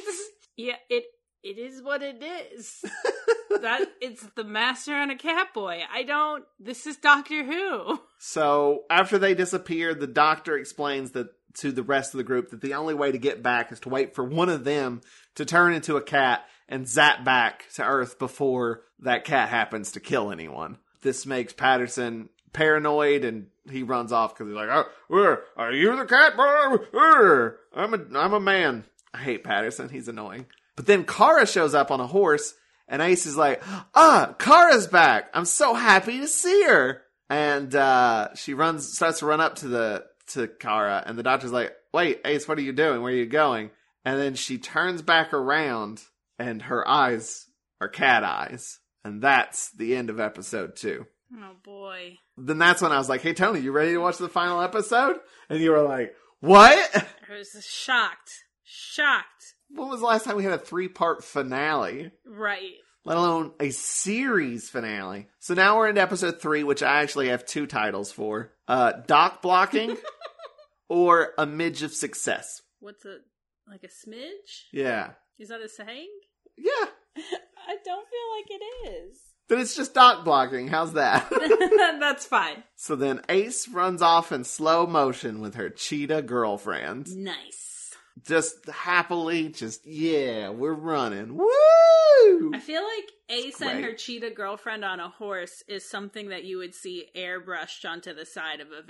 It is what it is. That it's the master and a cat boy. This is Doctor Who. So after they disappear, the doctor explains that to the rest of the group that the only way to get back is to wait for one of them to turn into a cat and zap back to Earth before that cat happens to kill anyone. This makes Patterson paranoid, and he runs off because he's like, "Oh, are you the cat boy? I'm a man." I hate Patterson. He's annoying. But then Kara shows up on a horse, and Ace is like, Kara's back. I'm so happy to see her. And she starts to run up to Kara, and the doctor's like, wait, Ace, what are you doing? Where are you going? And then she turns back around, and her eyes are cat eyes. And that's the end of episode 2. Oh, boy. Then that's when I was like, hey, Tony, you ready to watch the final episode? And you were like, what? I was shocked. Shocked. When was the last time we had a 3-part finale? Right. Let alone a series finale. So now we're into episode 3, which I actually have 2 titles for. Dock Blocking or A Midge of Success. What's like a smidge? Yeah. Is that a saying? Yeah. I don't feel like it is. Then it's just dock blocking. How's that? That's fine. So then Ace runs off in slow motion with her cheetah girlfriend. Nice. just happily, yeah, we're running. Woo! I feel like Ace and great. her cheetah girlfriend on a horse is something that you would see airbrushed onto the side of a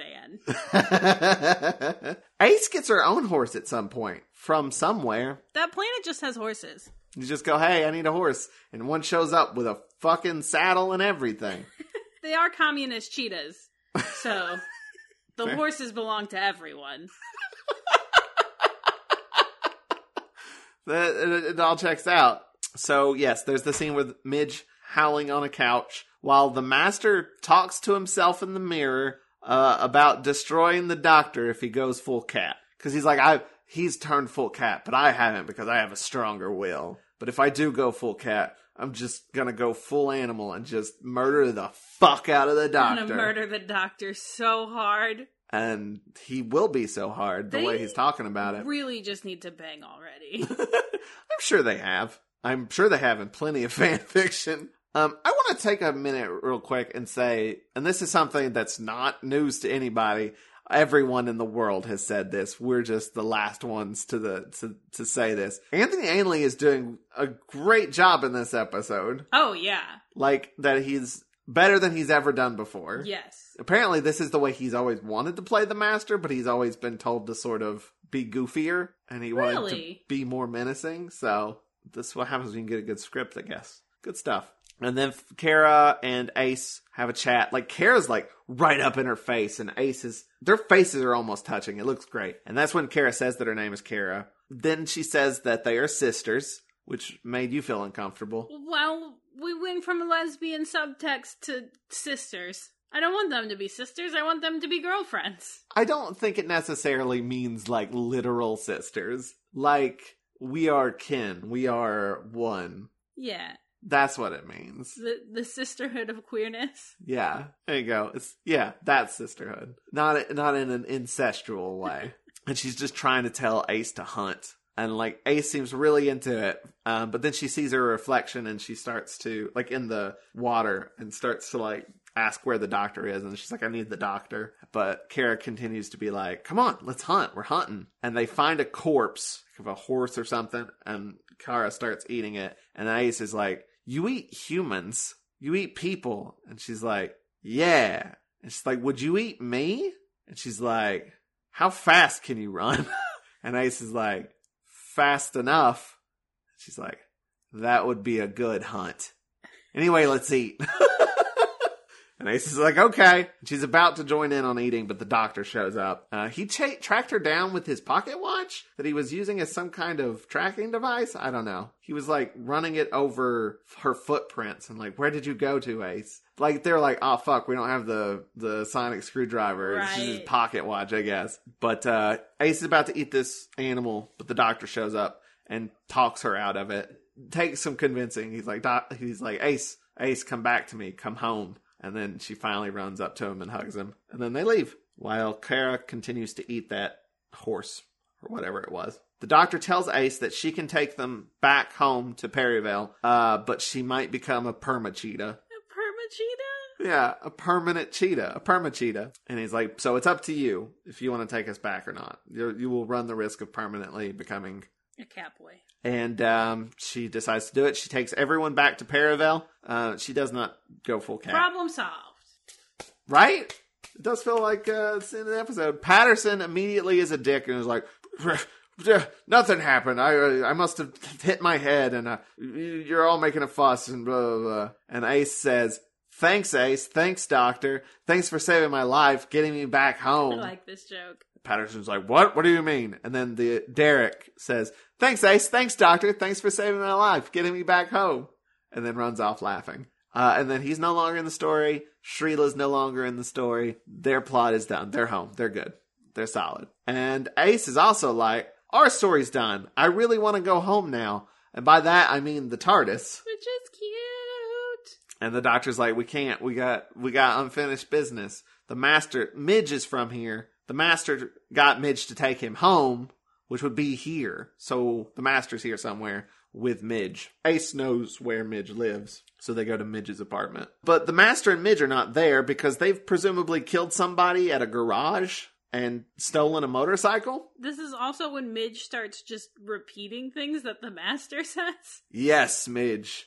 van. Ace gets her own horse at some point from somewhere. That planet just has horses. You just go, hey, I need a horse. And one shows up with a fucking saddle and everything. They are communist cheetahs, so the Fair. horses belong to everyone. It all checks out. So, yes, there's the scene with Midge howling on a couch while the Master talks to himself in the mirror about destroying the Doctor if he goes full cat. Because he's like, he's turned full cat, but I haven't because I have a stronger will. But if I do go full cat, I'm just gonna go full animal and just murder the fuck out of the Doctor. I'm gonna murder the Doctor so hard. And he will be so hard the way he's talking about it. Really just need to bang already. I'm sure they have. I'm sure they have in plenty of fan fiction. I want to take a minute real quick and say, and this is something that's not news to anybody. Everyone in the world has said this. We're just the last ones to say this. Anthony Ainley is doing a great job in this episode. Oh, yeah. Like, that he's better than he's ever done before. Yes. Apparently, this is the way he's always wanted to play the Master, but he's always been told to sort of be goofier, and he wanted to be more menacing. So, this is what happens when you get a good script, I guess. Good stuff. And then Kara and Ace have a chat. Like, Kara's like right up in her face, and their faces are almost touching. It looks great. And that's when Kara says that her name is Kara. Then she says that they are sisters, which made you feel uncomfortable. Well, we went from a lesbian subtext to sisters. I don't want them to be sisters. I want them to be girlfriends. I don't think it necessarily means like literal sisters. Like, we are kin. We are one. Yeah. That's what it means. The sisterhood of queerness. Yeah, there you go. That's sisterhood. Not in an incestual way. And she's just trying to tell Ace to hunt. And like Ace seems really into it. But then she sees her reflection and she starts to, like, in the water, and starts to like ask where the Doctor is. And she's like, I need the Doctor. But Kara continues to be like, come on, let's hunt. We're hunting. And they find a corpse of a horse or something. And Kara starts eating it. And Ace is like, you eat humans. You eat people. And she's like, yeah. And she's like, would you eat me? And she's like, how fast can you run? And Ace is like, fast enough. She's like, that would be a good hunt. Anyway, let's eat. And Ace is like, okay. She's about to join in on eating, but the Doctor shows up. He tracked her down with his pocket watch that he was using as some kind of tracking device. I don't know. He was like running it over her footprints and like, where did you go to, Ace? Like, they're like, oh fuck, we don't have the sonic screwdriver. Right. It's just his pocket watch, I guess. But Ace is about to eat this animal, but the Doctor shows up and talks her out of it. Takes some convincing. He's like, Ace, come back to me. Come home. And then she finally runs up to him and hugs him. And then they leave. While Kara continues to eat that horse, or whatever it was. The Doctor tells Ace that she can take them back home to Perryville, but she might become a perma-cheetah. A perma-cheetah? Yeah, a permanent cheetah. A perma-cheetah. And he's like, so it's up to you if you want to take us back or not. You will run the risk of permanently becoming a catboy. And she decides to do it. She takes everyone back to Perryville. She does not go full cat. Problem solved. Right? It does feel like it's in the episode. Patterson immediately is a dick and is like, nothing happened. I must have hit my head, and you're all making a fuss and blah, blah, blah. And Ace says, thanks, Ace. Thanks, Doctor. Thanks for saving my life, getting me back home. I like this joke. Patterson's like, what? What do you mean? And then Derek says, thanks, Ace. Thanks, Doctor. Thanks for saving my life, getting me back home. And then runs off laughing. And then he's no longer in the story. Shrila's no longer in the story. Their plot is done. They're home. They're good. They're solid. And Ace is also like, our story's done. I really want to go home now. And by that, I mean the TARDIS. Which is cute. And the Doctor's like, we can't. We got unfinished business. The Master, Midge is from here. The Master got Midge to take him home, which would be here. So the Master's here somewhere with Midge. Ace knows where Midge lives, so they go to Midge's apartment. But the Master and Midge are not there because they've presumably killed somebody at a garage. and stolen a motorcycle. This is also when Midge starts just repeating things that the master says. Yes, Midge.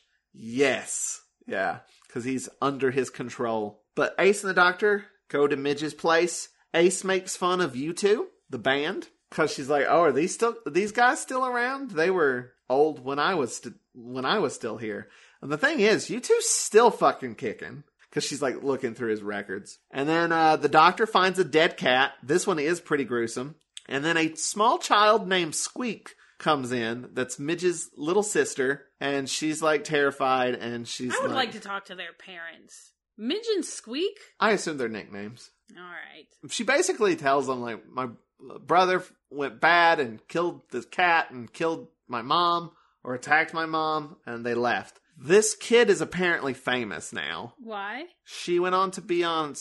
Yes. Yeah, because he's under his control. But Ace and the Doctor go to Midge's place. Ace makes fun of U2, the band, because she's like, "Oh, are these guys still around? They were old when I was still here." And the thing is, U2's still fucking kicking, because she's like looking through his records. And then the Doctor finds a dead cat. This one is pretty gruesome. And then a small child named Squeak comes in. That's Midge's little sister, and she's like terrified. And she's I would like to talk to their parents. Midge and Squeak? I assume they're nicknames. All right. She basically tells them, like, my brother went bad and killed this cat and killed my mom, or attacked my mom, and they left. This kid is apparently famous now. Why? She went on to be on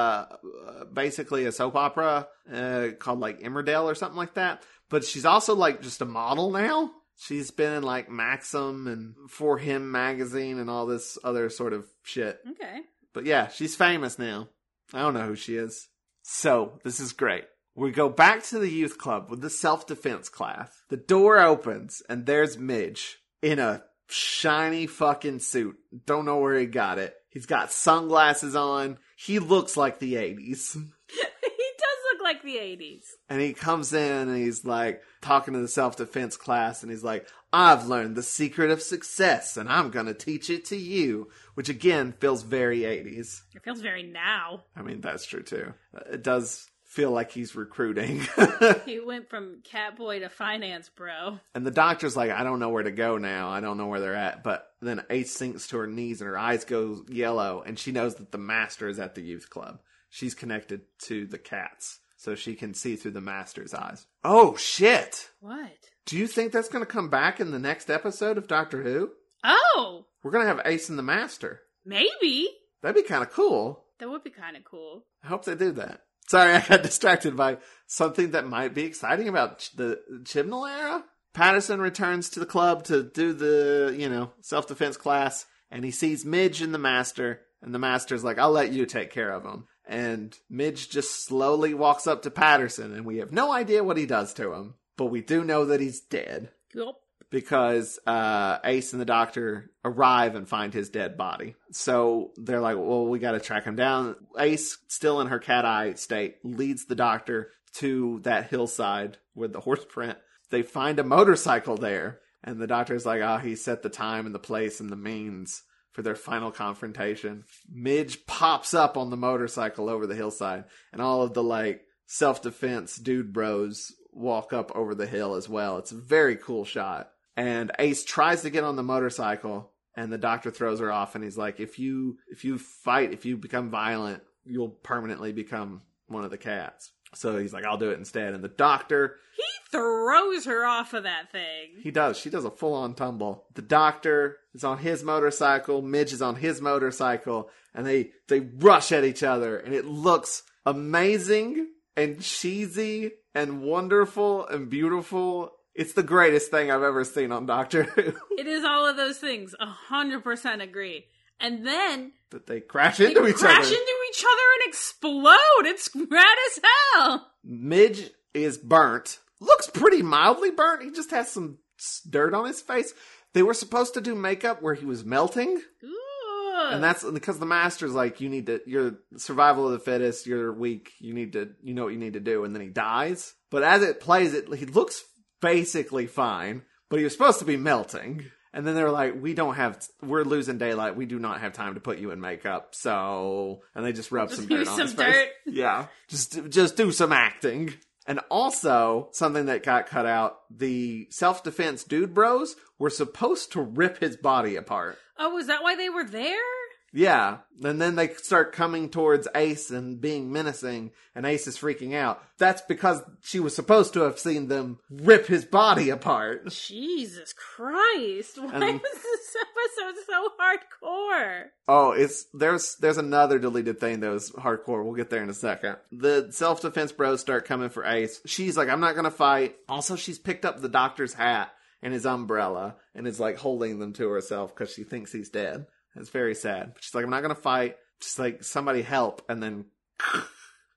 basically a soap opera called like Emmerdale or something like that. But she's also like just a model now. She's been in like Maxim and For Him magazine and all this other sort of shit. Okay. But yeah, she's famous now. I don't know who she is. So, this is great. We go back to the youth club with the self-defense class. The door opens and there's Midge in a shiny fucking suit. Don't know where he got it. He's got sunglasses on. He looks like the 80s. He does look like the 80s. And he comes in and he's like talking to the self-defense class and he's like, "I've learned the secret of success and I'm going to teach it to you." Which again feels very 80s. It feels very now. I mean, that's true too. It does feel like he's recruiting. He went from Catboy to finance bro. And the Doctor's like, "I don't know where to go now. I don't know where they're at." But then Ace sinks to her knees and her eyes go yellow and she knows that the master is at the youth club. She's connected to the cats, so she can see through the master's eyes. Oh, shit! What? Do you think that's going to come back in the next episode of Doctor Who? Oh! We're going to have Ace and the Master. Maybe. That'd be kind of cool. That would be kind of cool. I hope they do that. Sorry, I got distracted by something that might be exciting about the Chibnall era. Patterson returns to the club to do the, self-defense class, and he sees Midge and the Master, and the Master's like, "I'll let you take care of him." And Midge just slowly walks up to Patterson, and we have no idea what he does to him, but we do know that he's dead. Yep. Because Ace and the Doctor arrive and find his dead body. So they're like, "Well, we got to track him down." Ace, still in her cat-eye state, leads the Doctor to that hillside with the horse print. They find a motorcycle there, and the Doctor's like, he set the time and the place and the means for their final confrontation. Midge pops up on the motorcycle over the hillside, and all of the, self-defense dude bros walk up over the hill as well. It's a very cool shot. And Ace tries to get on the motorcycle, and the Doctor throws her off, and he's like, if you fight, if you become violent, you'll permanently become one of the cats. So he's like, "I'll do it instead." And the Doctor... He throws her off of that thing. He does. She does a full-on tumble. The Doctor is on his motorcycle, Midge is on his motorcycle, and they rush at each other, and it looks amazing and cheesy and wonderful and beautiful. It's the greatest thing I've ever seen on Doctor Who. It is all of those things. 100% agree. And then... But they crash into each other. Crash into each other and explode. It's rad as hell. Midge is burnt. Looks pretty mildly burnt. He just has some dirt on his face. They were supposed to do makeup where he was melting. Ooh. And that's because the Master's like, you're survival of the fittest, you're weak, you know what you need to do, and then he dies. But as it plays, he looks basically fine, but he was supposed to be melting. And then they're like, we're losing daylight, we do not have time to put you in makeup, so... And they just rub some dirt on his face. Yeah, just do some acting. And also, something that got cut out, the self-defense dude bros were supposed to rip his body apart. Oh, is that why they were there? Yeah, and then they start coming towards Ace and being menacing, and Ace is freaking out. That's because she was supposed to have seen them rip his body apart. Jesus Christ, why was this episode so hardcore? Oh, there's another deleted thing that was hardcore. We'll get there in a second. The self-defense bros start coming for Ace. She's like, "I'm not gonna fight." Also, she's picked up the Doctor's hat and his umbrella, and is like holding them to herself because she thinks he's dead. It's very sad. She's like, "I'm not going to fight." She's like, "Somebody help." And then the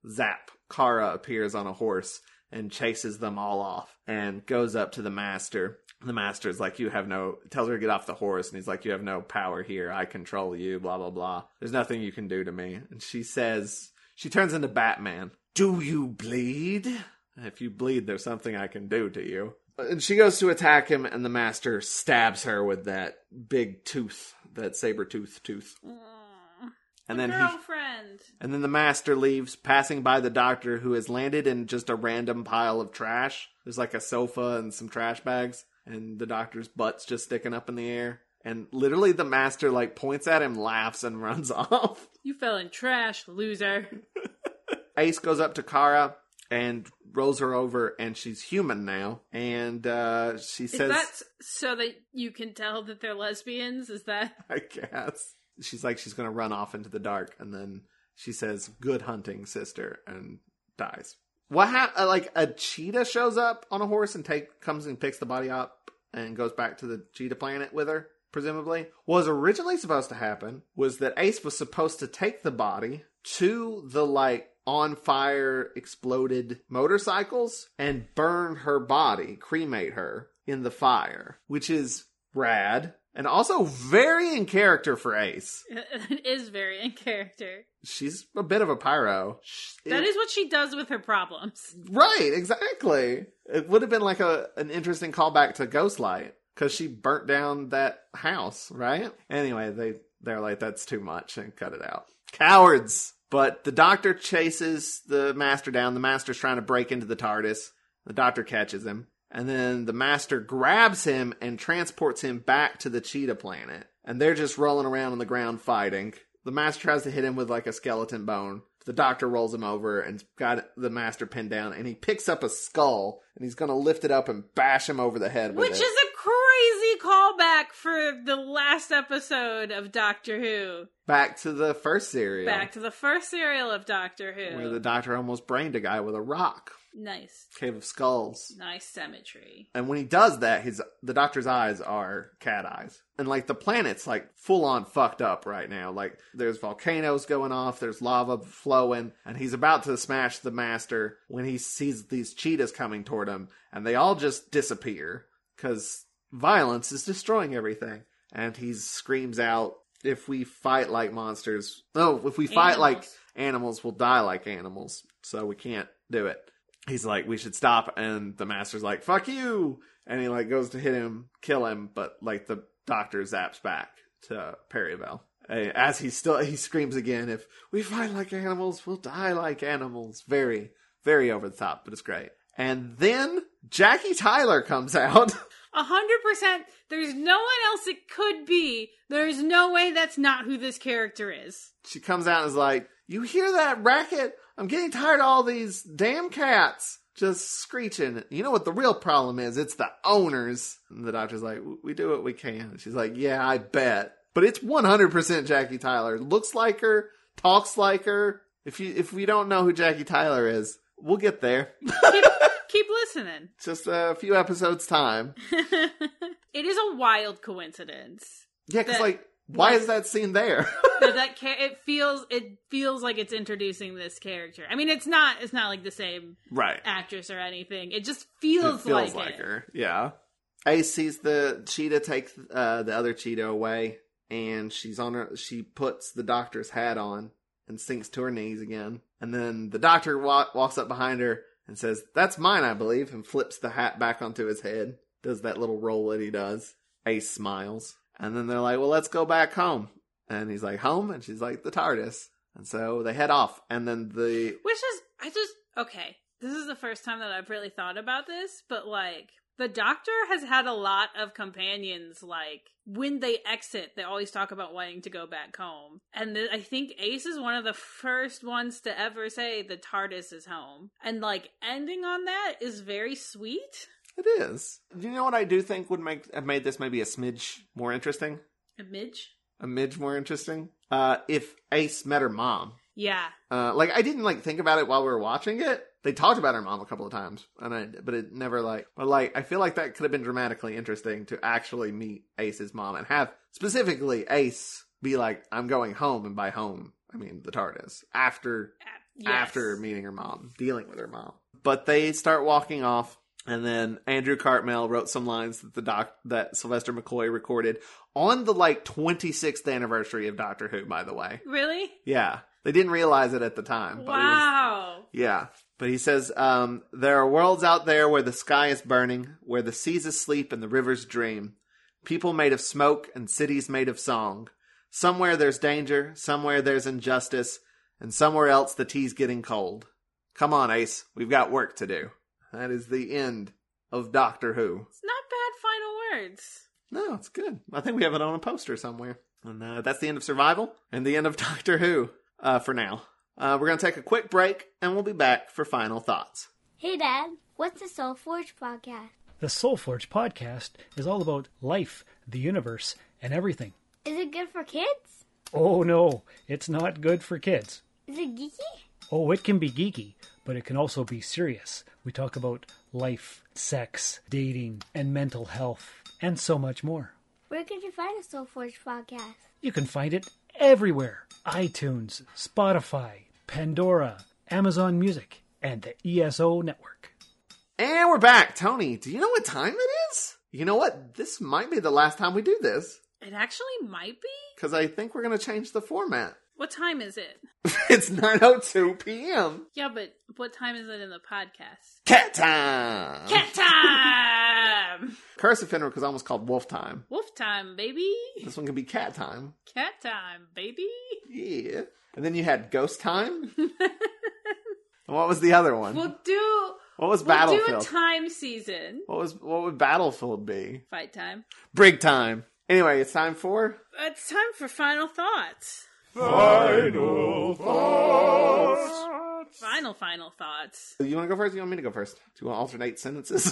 zap, Kara appears on a horse and chases them all off and goes up to the master. The master is like, tells her to get off the horse, and he's like, you have no power here. I control you, blah, blah, blah. There's nothing you can do to me. And she turns into Batman. Do you bleed? If you bleed, there's something I can do to you. And she goes to attack him, and the master stabs her with that big tooth, that saber-tooth tooth. And then girlfriend. And then the master leaves, passing by the doctor, who has landed in just a random pile of trash. There's like a sofa and some trash bags, and the doctor's butt's just sticking up in the air. And literally the master like points at him, laughs, and runs off. You fell in trash, loser. Ace goes up to Kara and rolls her over, and she's human now. And she says... Is that so that you can tell that they're lesbians? Is that... I guess. She's like, she's going to run off into the dark, and then she says, good hunting, sister, and dies. What like, a cheetah shows up on a horse and comes and picks the body up and goes back to the cheetah planet with her, presumably. What was originally supposed to happen was that Ace was supposed to take the body to the, like, on fire, exploded motorcycles and burn her body, cremate her in the fire, which is rad. And also very in character for Ace. It is very in character. She's a bit of a pyro. That is what she does with her problems. Right, exactly. It would have been like an interesting callback to Ghostlight, because she burnt down that house, right? Anyway, they're like, that's too much, and cut it out. Cowards! But the doctor chases the master down. The master's trying to break into the TARDIS. The doctor catches him. And then the master grabs him and transports him back to the cheetah planet. And they're just rolling around on the ground fighting. The master tries to hit him with like a skeleton bone. The doctor rolls him over and got the master pinned down. And he picks up a skull and he's going to lift it up and bash him over the head with it. Which is a crazy callback for the last episode of Doctor Who. Back to the first serial. Back to the first serial of Doctor Who. Where the doctor almost brained a guy with a rock. Nice. Cave of Skulls. Nice symmetry. And when he does that, the doctor's eyes are cat eyes. And like the planet's like full on fucked up right now. Like there's volcanoes going off, there's lava flowing, and he's about to smash the master when he sees these cheetahs coming toward him, and they all just disappear because violence is destroying everything. And he screams out, if we fight like monsters, if we fight like animals, we'll die like animals. So we can't do it. He's like, we should stop, and the master's like, fuck you! And he like goes to hit him, kill him, but like the doctor zaps back to Perryville. As he screams again, if we fight like animals, we'll die like animals. Very, very over the top, but it's great. And then Jackie Tyler comes out. 100%. There's no one else it could be. There's no way that's not who this character is. She comes out and is like, you hear that racket? I'm getting tired of all these damn cats just screeching. You know what the real problem is? It's the owners. And the doctor's like, we do what we can. And she's like, yeah, I bet. But it's 100% Jackie Tyler. Looks like her, talks like her. If we don't know who Jackie Tyler is, we'll get there. Keep listening. Just a few episodes time. It is a wild coincidence. Yeah, because why is that scene there? It feels like it's introducing this character. I mean, it's not like the same actress or anything. It just feels like her. Yeah. Ace sees the cheetah take the other cheetah away, and she puts the doctor's hat on and sinks to her knees again. And then the doctor walks up behind her and says, "That's mine, I believe," and flips the hat back onto his head. Does that little roll that he does. Ace smiles. And then they're like, well, let's go back home. And he's like, home? And she's like, the TARDIS. And so they head off. And then okay, this is the first time that I've really thought about this, but like, the Doctor has had a lot of companions, like, when they exit, they always talk about wanting to go back home. And I think Ace is one of the first ones to ever say the TARDIS is home. And like, ending on that is very sweet. It is. Do you know what I do think would have made this maybe a smidge more interesting? A midge? A midge more interesting? If Ace met her mom. Yeah. I didn't think about it while we were watching it. They talked about her mom a couple of times, but it never I feel like that could have been dramatically interesting to actually meet Ace's mom and have specifically Ace be like, I'm going home, and by home, I mean the TARDIS, after meeting her mom, dealing with her mom. But they start walking off, and then Andrew Cartmel wrote some lines that Sylvester McCoy recorded on the 26th anniversary of Doctor Who, by the way. Really? Yeah. They didn't realize it at the time. But wow. Yeah. But he says, there are worlds out there where the sky is burning, where the seas asleep and the rivers dream. People made of smoke and cities made of song. Somewhere there's danger, somewhere there's injustice, and somewhere else the tea's getting cold. Come on, Ace. We've got work to do. That is the end of Doctor Who. It's not bad final words. No, it's good. I think we have it on a poster somewhere. And that's the end of Survival and the end of Doctor Who for now. We're going to take a quick break, and we'll be back for final thoughts. Hey, Dad. What's the Soul Forge podcast? The Soul Forge podcast is all about life, the universe, and everything. Is it good for kids? Oh, no. It's not good for kids. Is it geeky? Oh, it can be geeky, but it can also be serious. We talk about life, sex, dating, and mental health, and so much more. Where can you find a Soul Forge podcast? You can find it everywhere. iTunes, Spotify, Pandora, Amazon Music, and the ESO Network. And we're back. Tony, do you know what time it is? You know what? This might be the last time we do this. It actually might be? Because I think we're going to change the format. What time is it? It's 9:02 p.m. Yeah, but what time is it in the podcast? Cat time! Cat time! Curse of Fenric was almost called Wolf time. Wolf time, baby. This one can be cat time. Cat time, baby. Yeah. And then you had ghost time? And what was the other one? What was Battlefield? We'll do a time season. What would Battlefield be? Fight time. Brig time. Anyway, it's time for... It's time for final thoughts. Final thoughts. Final thoughts. You want to go first? You want me to go first? Do you want to alternate sentences?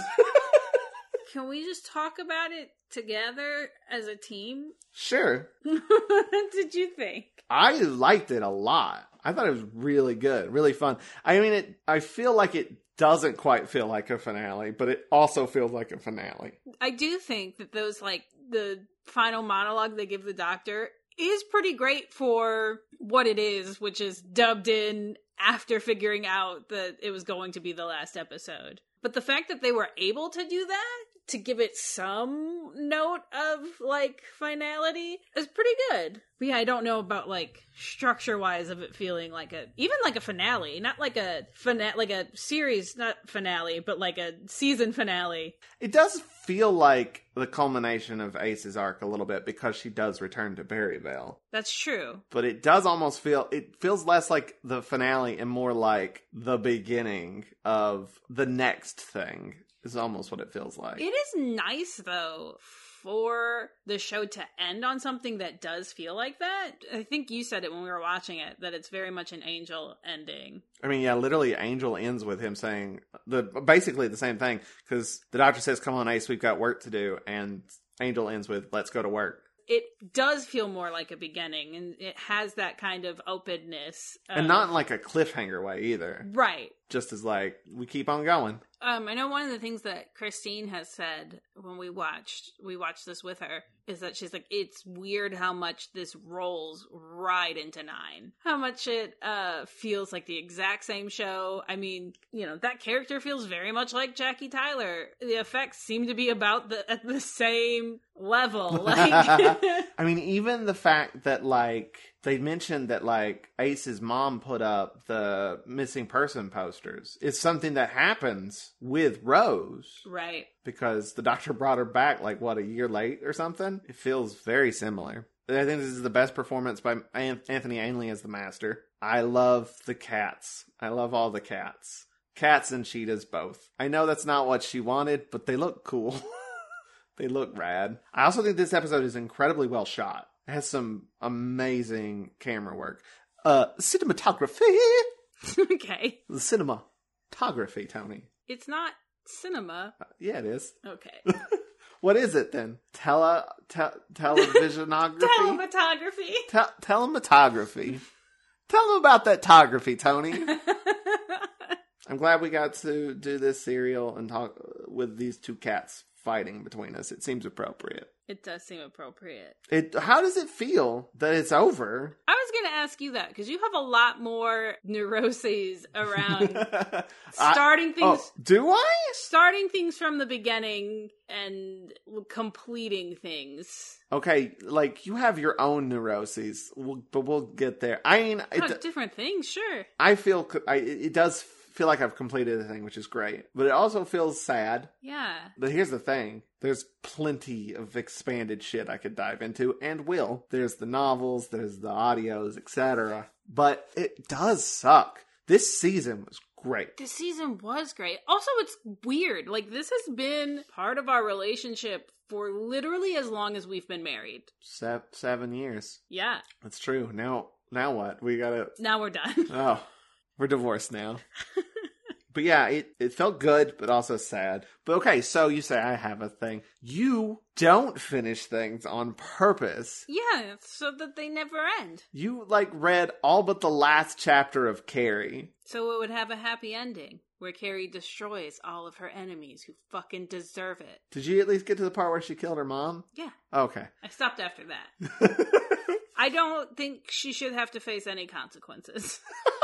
Can we just talk about it together as a team? Sure. What did you think? I liked it a lot. I thought it was really good, really fun. I mean, I feel like it doesn't quite feel like a finale, but it also feels like a finale. I do think that those, the final monologue they give the Doctor is pretty great for what it is, which is dubbed in after figuring out that it was going to be the last episode. But the fact that they were able to do that, to give it some note of, finality, is pretty good. But yeah, I don't know about, structure-wise of it feeling even like a finale. Not like a series, not finale, but like a season finale. It does feel like the culmination of Ace's arc a little bit, because she does return to Berryvale. That's true. But it does almost feels less like the finale and more like the beginning of the next thing. Is almost what it feels like. It is nice, though, for the show to end on something that does feel like that. I think you said it when we were watching it, that it's very much an Angel ending. I mean, yeah, literally Angel ends with him saying basically the same thing, because the Doctor says, come on, Ace, we've got work to do, and Angel ends with, let's go to work. It does feel more like a beginning, and it has that kind of openness. And not in a cliffhanger way either. Right. Just as we keep on going. I know one of the things that Christine has said when we watched this with her, is that she's like, it's weird how much this rolls right into 9. How much it feels like the exact same show. I mean, that character feels very much like Jackie Tyler. The effects seem to be at the same level. I mean, even the fact that they mentioned that Ace's mom put up the missing person posters is something that happens with Rose. Right. Because the Doctor brought her back a year late or something. It feels very similar. I think this is the best performance by Anthony Ainley as the Master. I love the cats. I love all the cats. Cats and cheetahs both. I know that's not what she wanted, but they look cool. They look rad. I also think this episode is incredibly well shot. It has some amazing camera work. Cinematography! Okay. The cinematography, Tony. It's not cinema. Yeah, it is. Okay. What is it then? Televisionography? Telematography. Telematography. Tell them about that tography, Tony. I'm glad we got to do this serial and talk with these two cats fighting between us. It seems appropriate. It does seem appropriate. How does it feel that it's over? I was going to ask you that because you have a lot more neuroses around starting things. Oh, do I? Starting things from the beginning and completing things. Okay, like, you have your own neuroses, but we'll get there. I mean, Different things, sure. I feel it does feel like I've completed a thing, which is great. But it also feels sad. Yeah. But here's the thing. There's plenty of expanded shit I could dive into, and will. There's the novels, there's the audios, etc. But it does suck. This season was great. This season was great. Also, it's weird. Like, this has been part of our relationship for literally as long as we've been married. 7 years. Yeah. That's true. Now what? We gotta... Now we're done. Oh, we're divorced now. But yeah, it felt good, but also sad. But okay, so you say I have a thing. You don't finish things on purpose. Yeah, so that they never end. You, like, read all but the last chapter of Carrie. So it would have a happy ending, where Carrie destroys all of her enemies who fucking deserve it. Did you at least get to the part where she killed her mom? Yeah. Okay. I stopped after that. I don't think she should have to face any consequences.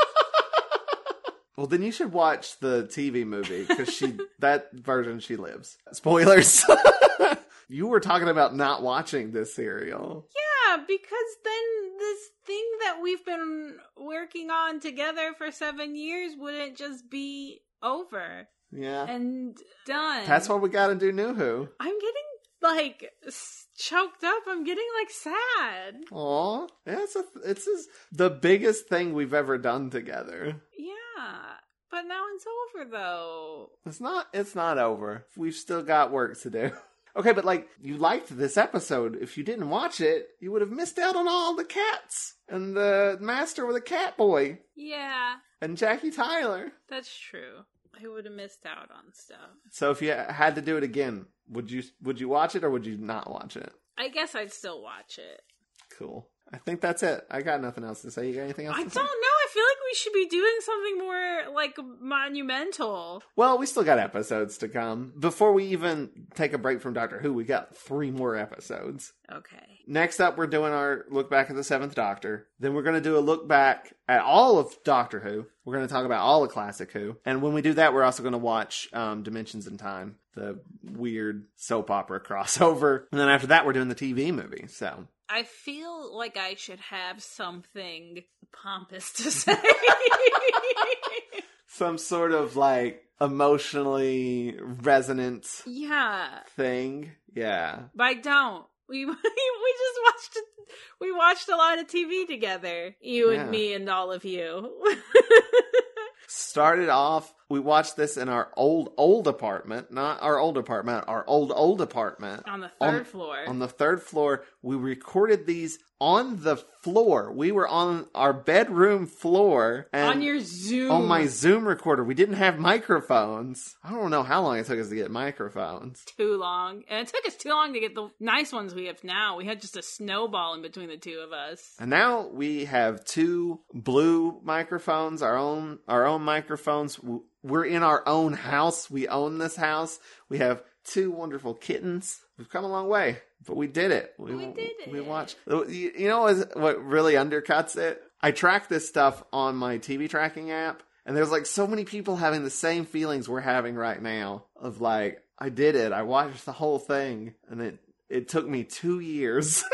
Well, then you should watch the TV movie, because that version she lives. Spoilers! You were talking about not watching this serial. Yeah, because then this thing that we've been working on together for 7 years wouldn't just be over. Yeah. And done. That's why we gotta do New Who. I'm getting, like, choked up. I'm getting, like, sad. Aw. Yeah, it's the biggest thing we've ever done together. Yeah. But now it's over, though. It's not over. We've still got work to do. Okay, but, like, you liked this episode. If you didn't watch it, you would have missed out on all the cats. And the master with a cat boy. Yeah. And Jackie Tyler. That's true. I would have missed out on stuff. So if you had to do it again, would you watch it or would you not watch it? I guess I'd still watch it. Cool. I think that's it. I got nothing else to say. You got anything else I to say? don't know. I feel like we should be doing something more, like, monumental. Well, we still got episodes to come. Before we even take a break from Doctor Who, we got 3 more episodes. Okay. Next up, we're doing our look back at the 7th Doctor. Then we're going to do a look back at all of Doctor Who. We're going to talk about all of Classic Who. And when we do that, we're also going to watch Dimensions in Time, the weird soap opera crossover. And then after that, we're doing the TV movie. So I feel like I should have something pompous to say. some sort of, like, emotionally resonant thing. Yeah. But I don't. We watched a lot of TV together. You and me and all of you. Started off, we watched this in our old apartment, not our old apartment, our old apartment. On the third floor. On the 3rd floor. We recorded these on the floor. We were on our bedroom floor. And on your Zoom. On my Zoom recorder. We didn't have microphones. I don't know how long it took us to get microphones. Too long. And it took us too long to get the nice ones we have now. We had just a snowball in between the two of us. And now we have 2 blue microphones, our own microphones. We're in our own house. We own this house. We have 2 wonderful kittens. We've come a long way, but we did it. We did it. We watched. You know what really undercuts it? I track this stuff on my TV tracking app, and there's, like, so many people having the same feelings we're having right now of, like, I did it. I watched the whole thing, and it took me 2 years.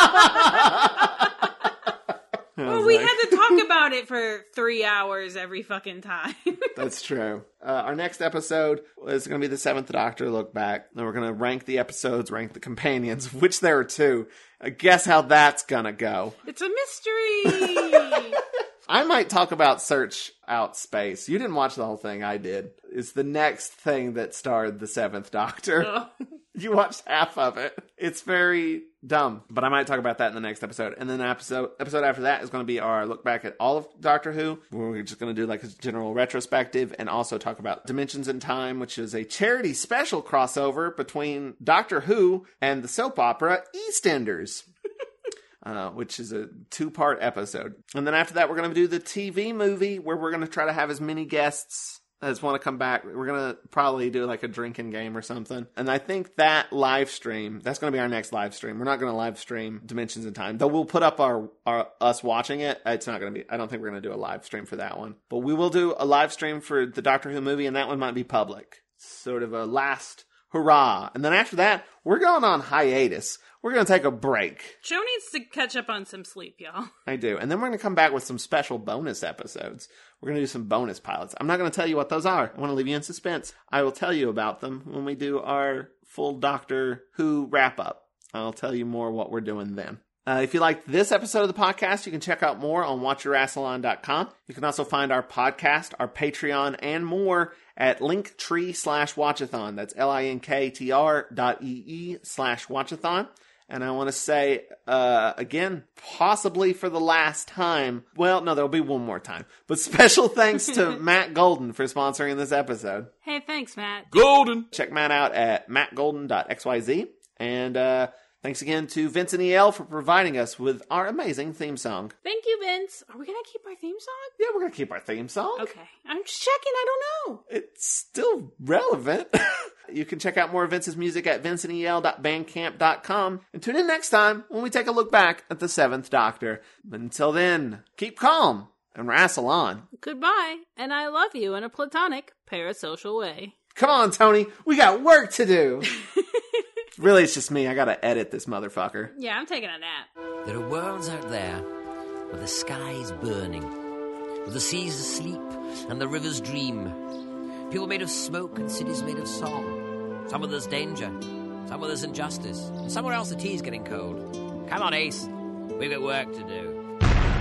Well, we had to talk about it for 3 hours every fucking time. That's true. Our next episode is going to be the 7th Doctor look back. And we're going to rank the episodes, rank the companions, which there are 2. Guess how that's going to go. It's a mystery. I might talk about Search Out Space. You didn't watch the whole thing. I did. It's the next thing that starred the 7th Doctor. Oh. You watched half of it. It's very dumb, but I might talk about that in the next episode. And then episode after that is going to be our look back at all of Doctor Who. We're just going to do, like, a general retrospective and also talk about Dimensions in Time, which is a charity special crossover between Doctor Who and the soap opera EastEnders. Which is a 2-part episode. And then after that, we're going to do the TV movie, where we're going to try to have as many guests I just want to come back. We're going to probably do like a drinking game or something. And I think that live stream, that's going to be our next live stream. We're not going to live stream Dimensions in Time, though we'll put up our us watching it. It's not going to be, I don't think we're going to do a live stream for that one. But we will do a live stream for the Doctor Who movie, and that one might be public. Sort of a last hurrah. And then after that, we're going on hiatus. We're going to take a break. Joe needs to catch up on some sleep, y'all. I do. And then we're going to come back with some special bonus episodes. We're going to do some bonus pilots. I'm not going to tell you what those are. I want to leave you in suspense. I will tell you about them when we do our full Doctor Who wrap-up. I'll tell you more what we're doing then. If you liked this episode of the podcast, you can check out more on watchyourassalon.com. You can also find our podcast, our Patreon, and more at linktree/watchathon. That's linktr.ee/watchathon. And I want to say, again, possibly for the last time, well, no, there'll be one more time, but special thanks to Matt Golden for sponsoring this episode. Hey, thanks, Matt. Golden! Check Matt out at mattgolden.xyz. And thanks again to Vince and EL for providing us with our amazing theme song. Thank you, Vince. Are we going to keep our theme song? Yeah, we're going to keep our theme song. Okay. I'm just checking. I don't know. It's still relevant. You can check out more of Vince's music at vincentel.bandcamp.com. And tune in next time when we take a look back at the 7th Doctor. But until then, keep calm and wrestle on. Goodbye, and I love you in a platonic, parasocial way. Come on, Tony. We got work to do. Really, it's just me. I gotta edit this motherfucker. Yeah, I'm taking a nap. There are worlds out there where the sky's burning, where the sea's asleep and the rivers dream. People made of smoke and cities made of song. Some where there's danger, some where there's injustice, and somewhere else the tea's getting cold. Come on, Ace. We've got work to do.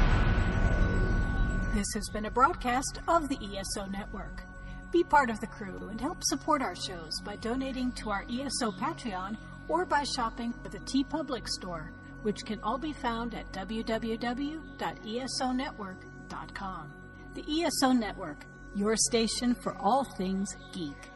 This has been a broadcast of the ESO Network. Be part of the crew and help support our shows by donating to our ESO Patreon or by shopping at the TeePublic store, which can all be found at www.esonetwork.com. The ESO Network, your station for all things geek.